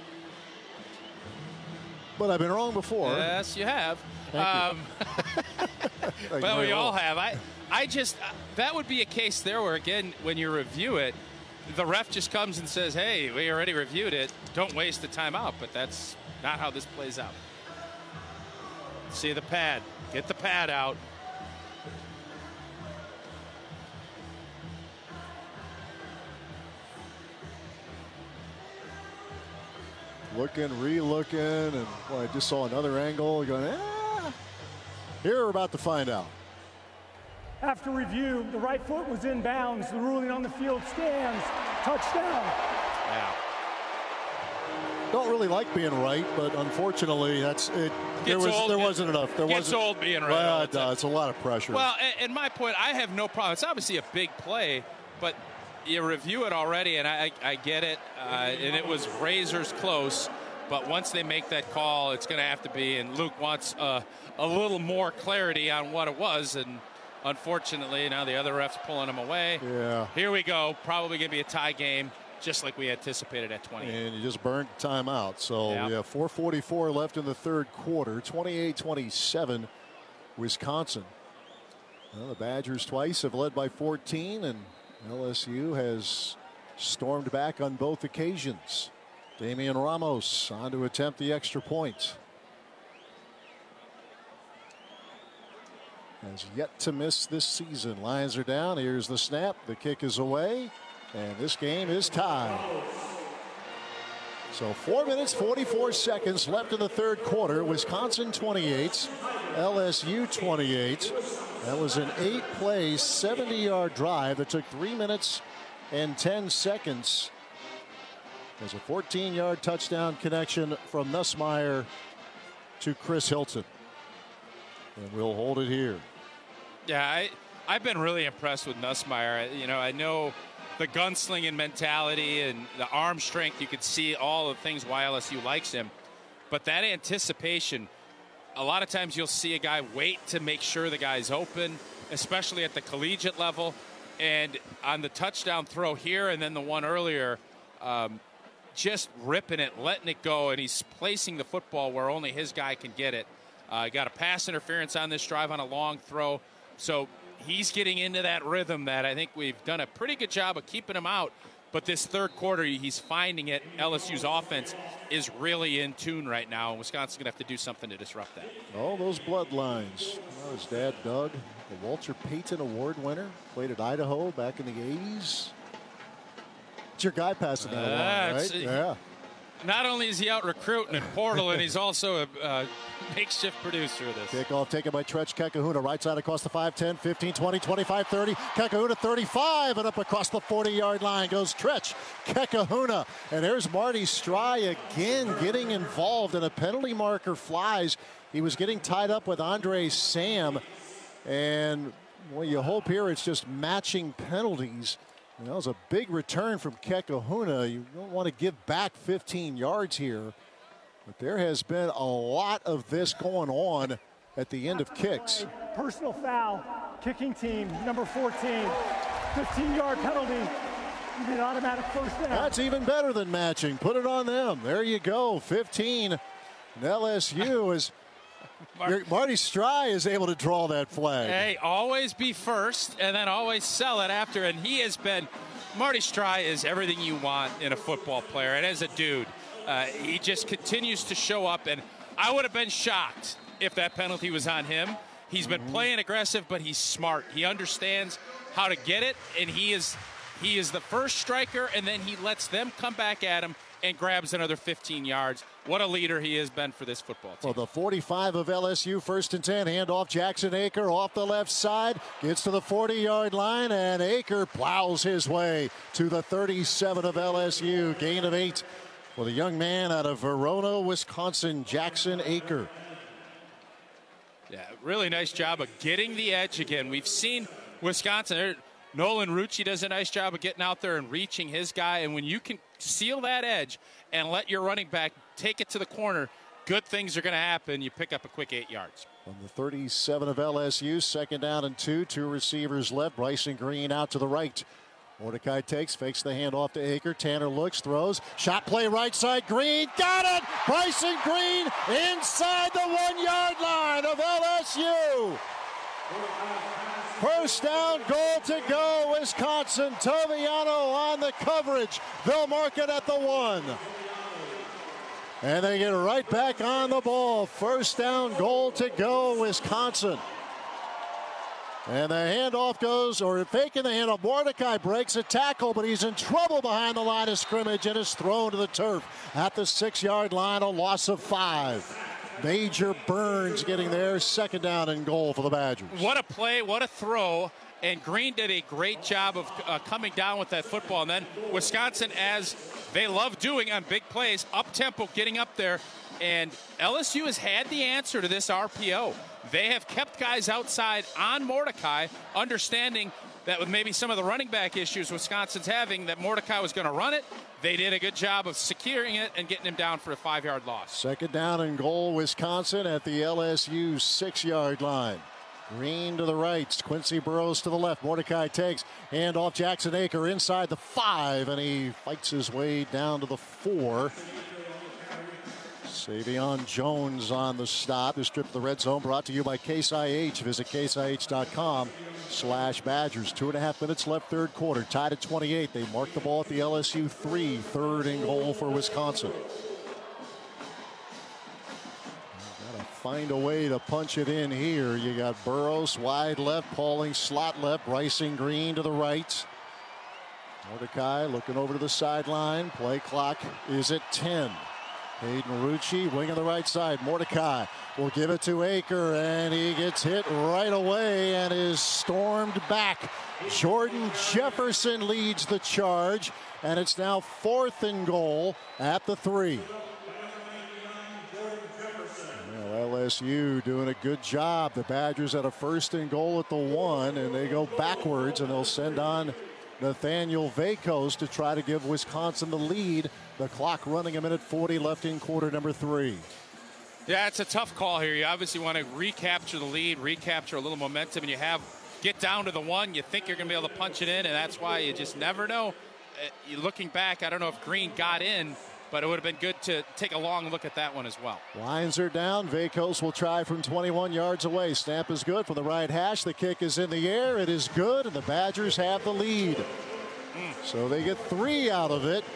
But I've been wrong before. Yes, you have. Well, we all have. I just that would be a case there where, again, when you review it, the ref just comes and says, hey, we already reviewed it. Don't waste the timeout. But that's not how this plays out. See the pad. Get the pad out. Looking, re-looking, and I just saw another angle going, Here we're about to find out. After review, the right foot was in bounds. The ruling on the field stands. Touchdown. Yeah. Don't really like being right, but unfortunately, that's it. There wasn't enough. There gets old being right. Well, it does. It's a lot of pressure. Well, and my point, I have no problem. It's obviously a big play, but you review it already, and I get it, and it was razors close. But once they make that call, it's going to have to be, and Luke wants a little more clarity on what it was, and unfortunately now the other ref's pulling him away. Yeah. Here we go. Probably going to be a tie game, just like we anticipated at 20. And you just burned timeout. So we have 4:44 left in the third quarter. 28-27, Wisconsin. Well, the Badgers twice have led by 14, and LSU has stormed back on both occasions. Damian Ramos on to attempt the extra point. Has yet to miss this season. Lions are down. Here's the snap. The kick is away. And this game is tied. So 4 minutes, 44 seconds left in the third quarter. Wisconsin 28, LSU 28. That was an 8-play, 70-yard drive that took 3 minutes and 10 seconds. There's a 14-yard touchdown connection from Nussmeier to Chris Hilton. And we'll hold it here. Yeah, I've been really impressed with Nussmeier. You know, I know the gunslinging mentality and the arm strength. You could see all the things why LSU likes him. But that anticipation, a lot of times you'll see a guy wait to make sure the guy's open, especially at the collegiate level. And on the touchdown throw here and then the one earlier, just ripping it, letting it go, and he's placing the football where only his guy can get it. Got a pass interference on this drive on a long throw. So he's getting into that rhythm that I think we've done a pretty good job of keeping him out. But this third quarter, he's finding it. LSU's offense is really in tune right now, and Wisconsin's going to have to do something to disrupt that. All those bloodlines. Well, his dad, Doug, the Walter Payton Award winner, played at Idaho back in the 80s. It's your guy passing that along, right? Yeah. Not only is he out recruiting at Portal, and he's also a makeshift producer of this. Kickoff taken by Tretch Kekahuna. Right side across the 5, 10, 15, 20, 25, 30. Kekahuna 35, and up across the 40-yard line goes Tretch Kekahuna. And there's Marty Strye again getting involved, and a penalty marker flies. He was getting tied up with Andre Sam. And, well, you hope here it's just matching penalties. And that was a big return from Kekahuna. You don't want to give back 15 yards here. But there has been a lot of this going on at the end of kicks. Personal foul, kicking team, number 14, 15-yard penalty. You get an automatic first down. That's even better than matching. Put it on them. There you go, 15. And LSU is... Marty Strye is able to draw that flag. Hey, always be first and then always sell it after. And he has been, Marty Strye is everything you want in a football player. And as a dude, he just continues to show up. And I would have been shocked if that penalty was on him. He's been playing aggressive, but he's smart. He understands how to get it. And he is the first striker, and then he lets them come back at him and grabs another 15 yards. What a leader he has been for this football team. Well, the 45 of LSU, 1st and 10, handoff Jackson Aker off the left side, gets to the 40-yard line, and Aker plows his way to the 37 of LSU. Gain of 8 for the young man out of Verona, Wisconsin, Jackson Aker. Yeah, really nice job of getting the edge again. We've seen Wisconsin, Nolan Rucci does a nice job of getting out there and reaching his guy, and when you can seal that edge and let your running back take it to the corner, good things are going to happen. You pick up a quick 8 yards. From the 37 of LSU, 2nd down and 2. 2 receivers left. Bryson Green out to the right. Mordecai takes, fakes the handoff to Aker. Tanner looks, throws. Shot play right side. Green got it. Bryson Green inside the 1-yard line of LSU. First down, goal to go, Wisconsin. Toviano on the coverage. They'll mark it at the 1. And they get right back on the ball. First down, goal to go, Wisconsin. And the handoff goes, or faking the handoff. Mordecai breaks a tackle, but he's in trouble behind the line of scrimmage and is thrown to the turf at the 6-yard line, a loss of 5. Major Burns getting there, 2nd down and goal for the Badgers. What a play, what a throw, And Green did a great job of coming down with that football. And then Wisconsin, as they love doing on big plays, up-tempo, getting up there. And LSU has had the answer to this RPO. They have kept guys outside on Mordecai, understanding that with maybe some of the running back issues Wisconsin's having, that Mordecai was going to run it. They did a good job of securing it and getting him down for a 5-yard loss. Second down and goal, Wisconsin at the LSU 6-yard line. Green to the right, Quincy Burrows to the left. Mordecai takes, hand off Jackson Aker inside the 5, and he fights his way down to the 4. Savion Jones on the stop. This trip to the red zone brought to you by Case IH. Visit caseih.com/Badgers. 2.5 minutes left, third quarter. Tied at 28. They mark the ball at the LSU 3. Third and goal for Wisconsin. Gotta find a way to punch it in here. You got Burrows wide left, Pauling slot left, Bryson Green to the right. Mordecai looking over to the sideline. Play clock is at 10. Hayden Rucci, wing on the right side. Mordecai will give it to Aker, and he gets hit right away and is stormed back. Jordan Jefferson leads the charge, and it's now 4th and goal at the 3. Well, LSU doing a good job. The Badgers at a 1st and goal at the 1, and they go backwards, and they'll send on Nathaniel Vakos to try to give Wisconsin the lead. The clock running, 1:40 left in quarter number 3. Yeah, it's a tough call here. You obviously want to recapture the lead, recapture a little momentum, and get down to the 1. You think you're going to be able to punch it in, and that's why you just never know. Looking back, I don't know if Green got in, but it would have been good to take a long look at that one as well. Lines are down. Vakos will try from 21 yards away. Snap is good from the right hash. The kick is in the air. It is good, and the Badgers have the lead. So they get 3 out of it.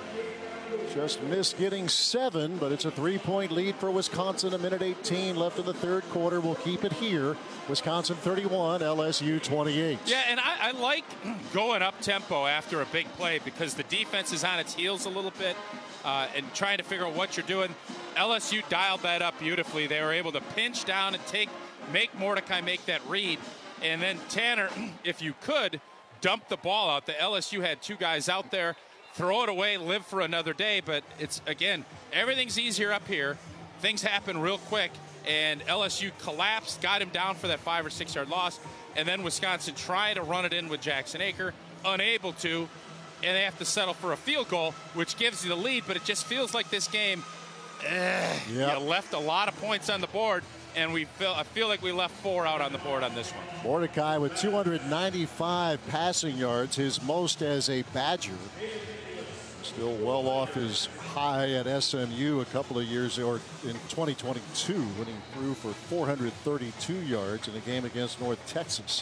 Just missed getting 7, but it's a 3-point lead for Wisconsin. 1:18 left in the third quarter. We'll keep it here. Wisconsin 31, LSU 28. Yeah, and I like going up tempo after a big play because the defense is on its heels a little bit and trying to figure out what you're doing. LSU dialed that up beautifully. They were able to pinch down and make Mordecai make that read. And then Tanner, if you could, dump the ball out. The LSU had 2 guys out there. Throw it away, live for another day. But it's, again, everything's easier up here. Things happen real quick. And LSU collapsed, got him down for that 5 or 6 yard loss. And then Wisconsin tried to run it in with Jackson Aker, unable to. And they have to settle for a field goal, which gives you the lead. But it just feels like this game, you left a lot of points on the board. And I feel like we left 4 out on the board on this one. Mordecai with 295 passing yards, his most as a Badger. Still well off his high at SMU a couple of years, or in 2022, when he threw for 432 yards in a game against North Texas.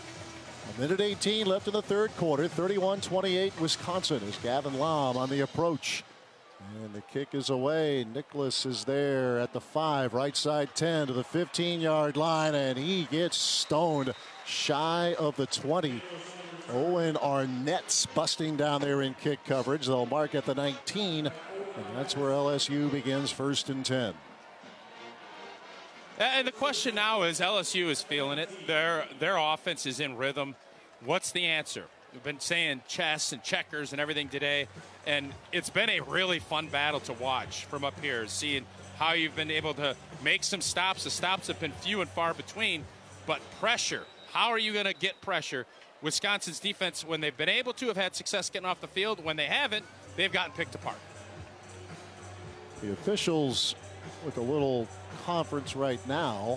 1:18 left in the third quarter. 31-28 Wisconsin as Gavin Lom on the approach. And the kick is away. Nicholas is there at the 5, right side 10 to the 15-yard line, and he gets stoned shy of the 20. Owen Arnett's busting down there in kick coverage. They'll mark at the 19, and that's where LSU begins 1st and 10. And the question now is, LSU is feeling it. Their offense is in rhythm. What's the answer? We've been saying chess and checkers and everything today, and it's been a really fun battle to watch from up here, seeing how you've been able to make some stops. The stops have been few and far between, but pressure. How are you going to get pressure? Wisconsin's defense, when they've been able to, have had success getting off the field. When they haven't, they've gotten picked apart. The officials with a little conference right now.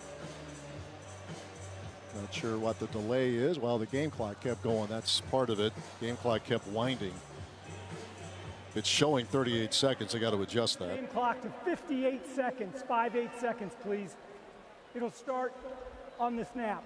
Not sure what the delay is. Well, the game clock kept going. That's part of it. Game clock kept winding. It's showing 38 seconds. They got to adjust that. Game clock to 58 seconds. 58 seconds, please. It'll start on the snap.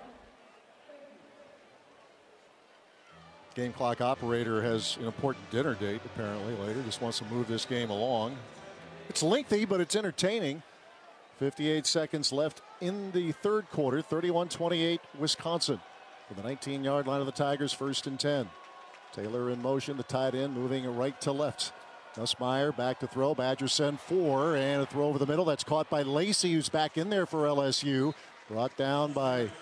Game clock operator has an important dinner date apparently later. Just wants to move this game along. It's lengthy, but it's entertaining. 58 seconds left in the third quarter. 31-28 Wisconsin. For the 19-yard line of the Tigers, 1st and 10. Taylor in motion, the tight end moving right to left. Nussmeier back to throw. Badgers send 4, and a throw over the middle. That's caught by Lacey, who's back in there for LSU. Brought down by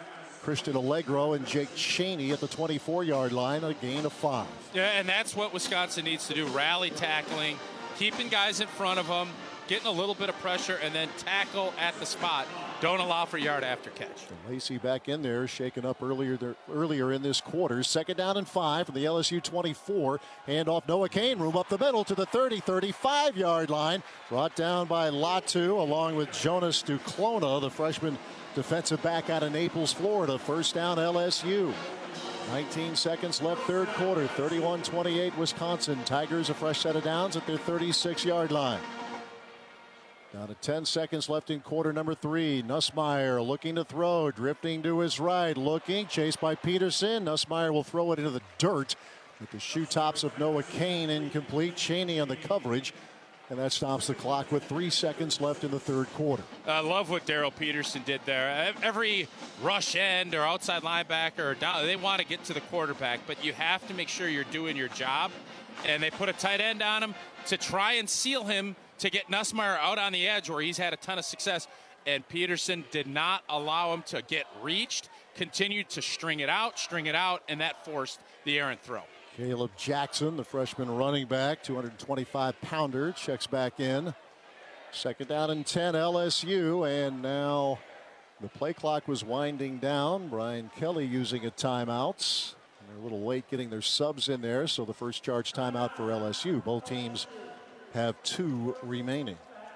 Christian Allegro and Jake Chaney at the 24-yard line, a gain of 5. Yeah, and that's what Wisconsin needs to do. Rally tackling, keeping guys in front of them, getting a little bit of pressure, and then tackle at the spot. Don't allow for yard after catch. And Lacey back in there, shaken up earlier in this quarter. 2nd down and 5 from the LSU 24. Hand off Noah Kane, room up the middle to the 35-yard line. Brought down by Latu along with Jonas Duclona, the freshman defensive back out of Naples, Florida. 1st down LSU. 19 seconds left, 3rd quarter. 31-28 Wisconsin. Tigers a fresh set of downs at their 36-yard line. Down to 10 seconds left in quarter number 3. Nussmeier looking to throw, drifting to his right, looking, chased by Peterson. Nussmeier will throw it into the dirt with the shoe tops of Noah Kane incomplete. Chaney on the coverage, and that stops the clock with 3 seconds left in the 3rd quarter. I love what Daryl Peterson did there. Every rush end or outside linebacker or down, they want to get to the quarterback, but you have to make sure you're doing your job. And they put a tight end on him to try and seal him to get Nussmeier out on the edge where he's had a ton of success. And Peterson did not allow him to get reached, continued to string it out, and that forced the errant throw. Caleb Jackson, the freshman running back, 225-pounder, checks back in. 2nd down and 10 LSU, and now the play clock was winding down. Brian Kelly using a timeout. They're a little late getting their subs in there, so the first charge timeout for LSU. Both teams have 2 remaining.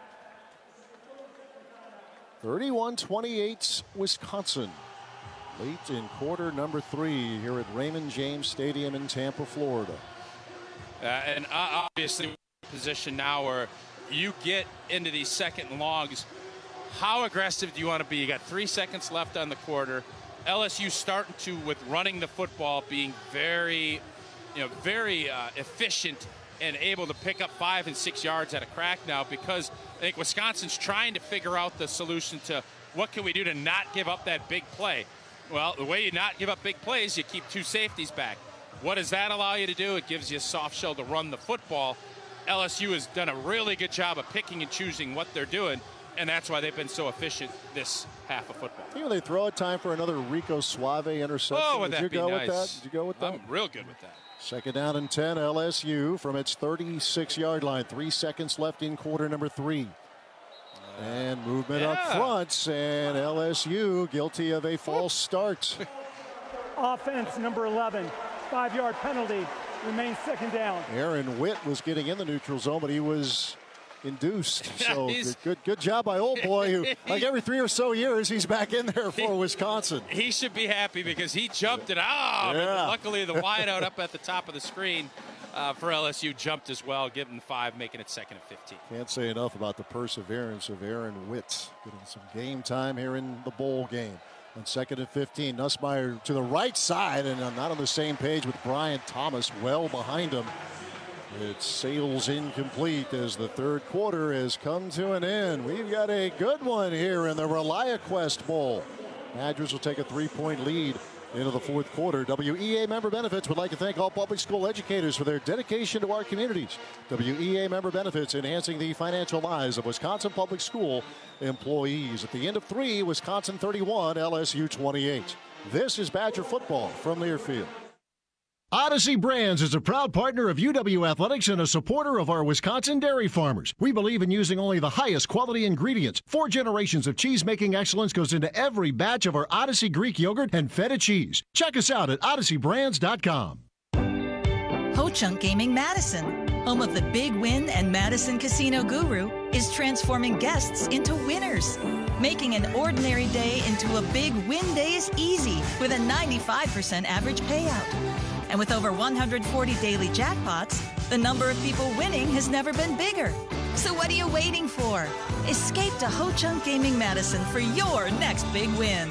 31-28 Wisconsin. Late in quarter number 3 here at Raymond James Stadium in Tampa, Florida. And obviously position now where you get into these 2nd and longs. How aggressive do you want to be? You got 3 seconds left on the quarter. LSU starting to, with running the football, being very efficient and able to pick up 5 and 6 yards at a crack now, because I think Wisconsin's trying to figure out the solution to what can we do to not give up that big play. Well, the way you not give up big plays, you keep 2 safeties back. What does that allow you to do? It gives you a soft shell to run the football. LSU has done a really good job of picking and choosing what they're doing, and that's why they've been so efficient this half of football. You know, they throw it time for another Rico Suave interception. Oh, would that be nice? Did you go with that? I'm real good with that. 2nd down and 10 LSU from its 36-yard line. 3 seconds left in quarter number 3. And movement up front, and LSU guilty of a false start. Offense number 11, 5-yard penalty, remains 2nd down. Aaron Witt was getting in the neutral zone, but he was induced. So good job by old boy, who like every 3 or so years he's back in there for Wisconsin. He should be happy because he jumped it out. Yeah. Luckily the wideout up at the top of the screen for LSU jumped as well, giving 5, making it 2nd and 15. Can't say enough about the perseverance of Aaron Witt, getting some game time here in the bowl game. On 2nd and 15, Nussmeier to the right side, and not on the same page with Brian Thomas well behind him. It sails incomplete as the 3rd quarter has come to an end. We've got a good one here in the ReliaQuest Bowl. Badgers will take a 3-point lead into the 4th quarter. WEA Member Benefits would like to thank all public school educators for their dedication to our communities. WEA Member Benefits, enhancing the financial lives of Wisconsin public school employees. At the end of 3, Wisconsin 31, LSU 28. This is Badger football from Learfield. Odyssey Brands is a proud partner of UW Athletics and a supporter of our Wisconsin dairy farmers. We believe in using only the highest quality ingredients. 4 generations of cheese-making excellence goes into every batch of our Odyssey Greek yogurt and feta cheese. Check us out at odysseybrands.com. Ho-Chunk Gaming Madison, home of the Big Win and Madison Casino Guru, is transforming guests into winners. Making an ordinary day into a big win day is easy with a 95% average payout. And with over 140 daily jackpots, the number of people winning has never been bigger. So what are you waiting for? Escape to Ho-Chunk Gaming Madison for your next big win.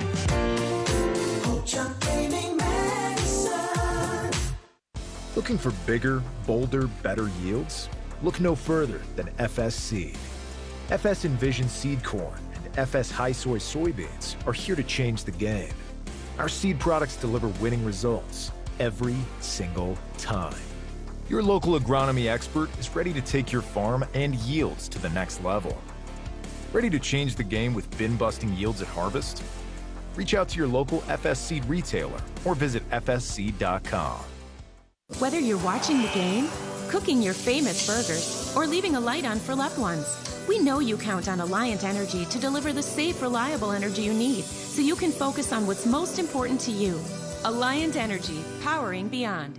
Ho-Chunk Gaming Madison. Looking for bigger, bolder, better yields? Look no further than FS Seed. FS Envision Seed Corn and FS High Soy Soybeans are here to change the game. Our seed products deliver winning results every single time. Your local agronomy expert is ready to take your farm and yields to the next level. Ready to change the game with bin-busting yields at harvest? Reach out to your local FS Seed retailer or visit fsseed.com. Whether you're watching the game, cooking your famous burgers, or leaving a light on for loved ones, we know you count on Alliant Energy to deliver the safe, reliable energy you need so you can focus on what's most important to you. Alliant Energy, powering beyond.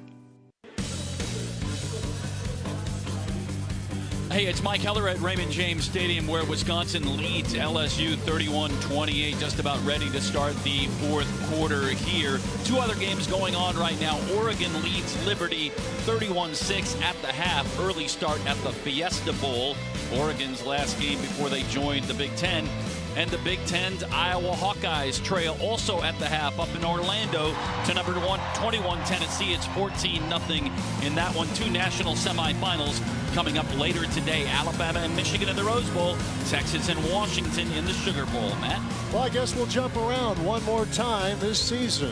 Hey, it's Mike Heller at Raymond James Stadium, where Wisconsin leads LSU 31-28, just about ready to start the fourth quarter here. Two other games going on right now. Oregon leads Liberty 31-6 at the half. Early start at the Fiesta Bowl, Oregon's last game before they joined the Big Ten. And the Big Ten's Iowa Hawkeyes trail also at the half up in Orlando to number 21 Tennessee. It's 14-0 in that one. Two national semifinals coming up later today. Alabama and Michigan in the Rose Bowl. Texas and Washington in the Sugar Bowl. Matt? Well, I guess we'll jump around one more time this season.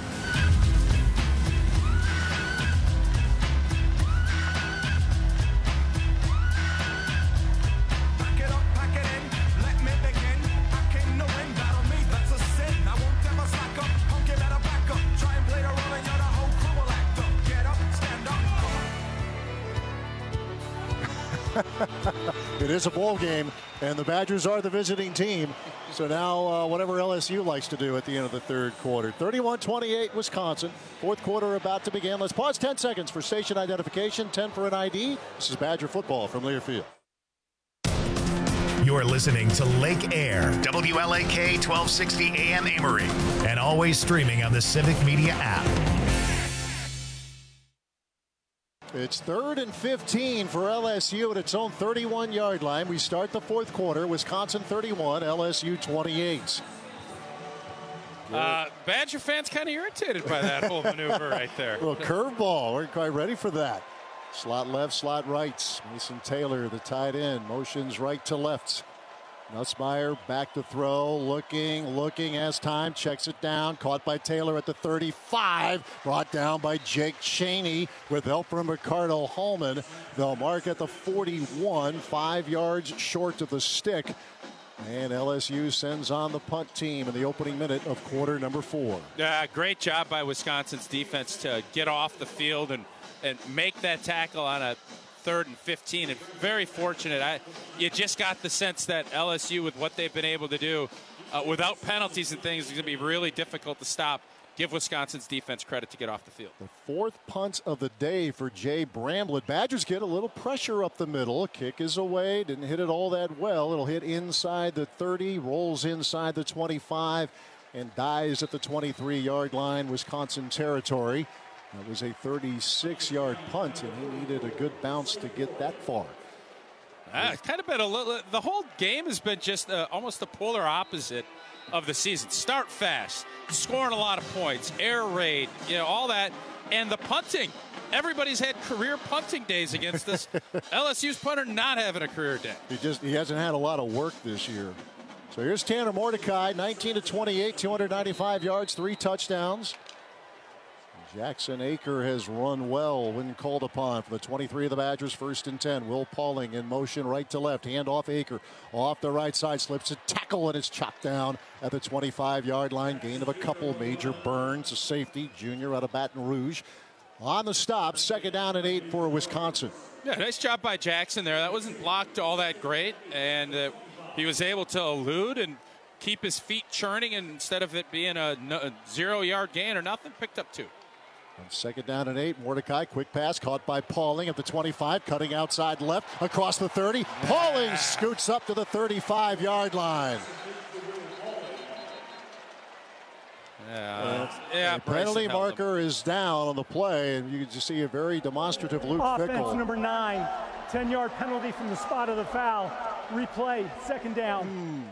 It is a bowl game, and the Badgers are the visiting team. So now whatever LSU likes to do at the end of the third quarter. 31-28 Wisconsin. Fourth quarter about to begin. Let's pause 10 seconds for station identification, 10 for an ID. This is Badger football from Learfield. You're listening to Lake Air, WLAK 1260 AM Amory, and always streaming on the Civic Media app. It's 3rd and 15 for LSU at its own 31-yard line. We start the fourth quarter. Wisconsin 31, LSU 28. Badger fans kind of irritated by that whole maneuver right there. Well, curveball. We're quite ready for that. Slot left, slot right. Mason Taylor, the tight end, motions right to left. Nussmeier back to throw, looking as time, checks it down, caught by Taylor at the 35, brought down by Jake Chaney with help from Ricardo Hallman. They'll mark at the 41, 5 yards short of the stick. And LSU sends on the punt team in the opening minute of quarter number 4. Great job by Wisconsin's defense to get off the field and make that tackle on a 3rd and 15, and very fortunate. You just got the sense that LSU, with what they've been able to do without penalties and things, is going to be really difficult to stop. Give Wisconsin's defense credit to get off the field. The 4th punt of the day for Jay Bramblett. Badgers get a little pressure up the middle. Kick is away. Didn't hit it all that well. It'll hit inside the 30, rolls inside the 25, and dies at the 23-yard line, Wisconsin territory. That was a 36-yard punt, and he needed a good bounce to get that far. It's kind of been the whole game has been just almost the polar opposite of the season. Start fast, scoring a lot of points, air raid, all that, and the punting. Everybody's had career punting days against us. LSU's punter not having a career day. He hasn't had a lot of work this year. So here's Tanner Mordecai, 19-28, 295 yards, 3 touchdowns. Jackson Aker has run well when called upon for the 23 of the Badgers. 1st and 10. Will Pauling in motion right to left. Hand off Aker. Off the right side. Slips a tackle and it's chopped down at the 25-yard line. Gain of a couple. Major Burns, a safety, junior out of Baton Rouge. On the stop. 2nd down and 8 for Wisconsin. Yeah, nice job by Jackson there. That wasn't blocked all that great. And he was able to elude and keep his feet churning. And instead of it being a 0-yard gain or nothing, picked up 2. On 2nd down and 8, Mordecai, quick pass caught by Pauling at the 25, cutting outside left, across the 30. Pauling scoots up to the 35-yard line. The penalty marker is down on the play, and you can just see a very demonstrative Luke Fickell. Offense number 9, 10-yard penalty from the spot of the foul. Replay, 2nd down.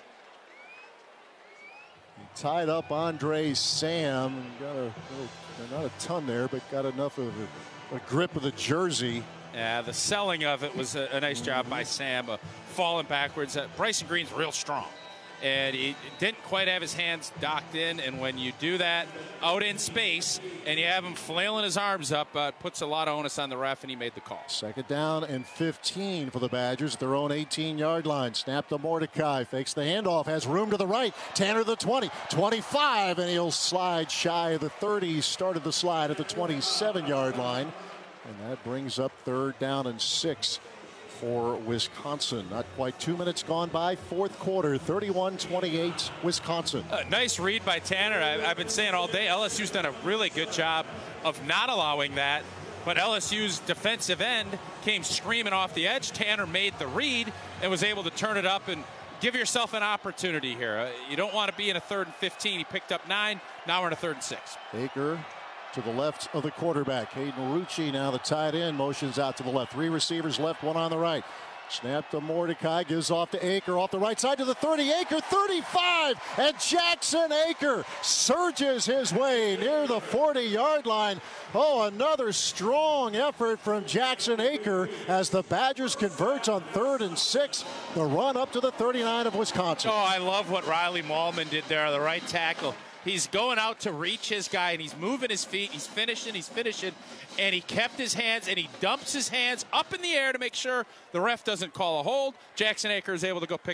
He tied up Andre Sam. Got not a ton there, but got enough of a grip of the jersey. Yeah, the selling of it was a nice job by Sam, falling backwards. Bryson Green's real strong. and he didn't quite have his hands docked in. And when you do that out in space and you have him flailing his arms up, it puts a lot of onus on the ref, and he made the call. Second down and 15 for the Badgers at their own 18-yard line. Snap to Mordecai, fakes the handoff, has room to the right. Tanner the 20, 25, and he'll slide shy of the 30. Started the slide at the 27-yard line, and that brings up third down and 6 for Wisconsin. Not quite 2 minutes gone by, fourth quarter, 31-28 Wisconsin. Nice read by Tanner. I've been saying all day, LSU's done a really good job of not allowing that, but LSU's defensive end came screaming off the edge. Tanner made the read and was able to turn it up and give yourself an opportunity here. You don't want to be in a 3rd and 15. He picked up 9. Now we're in a 3rd and 6. Baker to the left of the quarterback. Hayden Rucci, now the tight end, motions out to the left. 3 receivers left, 1 on the right. Snap to Mordecai, gives off to Aker, off the right side to the 30. Aker, 35, and Jackson Aker surges his way near the 40-yard line. Oh, another strong effort from Jackson Aker as the Badgers convert on 3rd and 6. The run up to the 39 of Wisconsin. Oh, I love what Riley Mahlman did there, the right tackle. He's going out to reach his guy, and he's moving his feet. He's finishing, and he kept his hands, and he dumps his hands up in the air to make sure the ref doesn't call a hold. Jackson Aker is able to go pick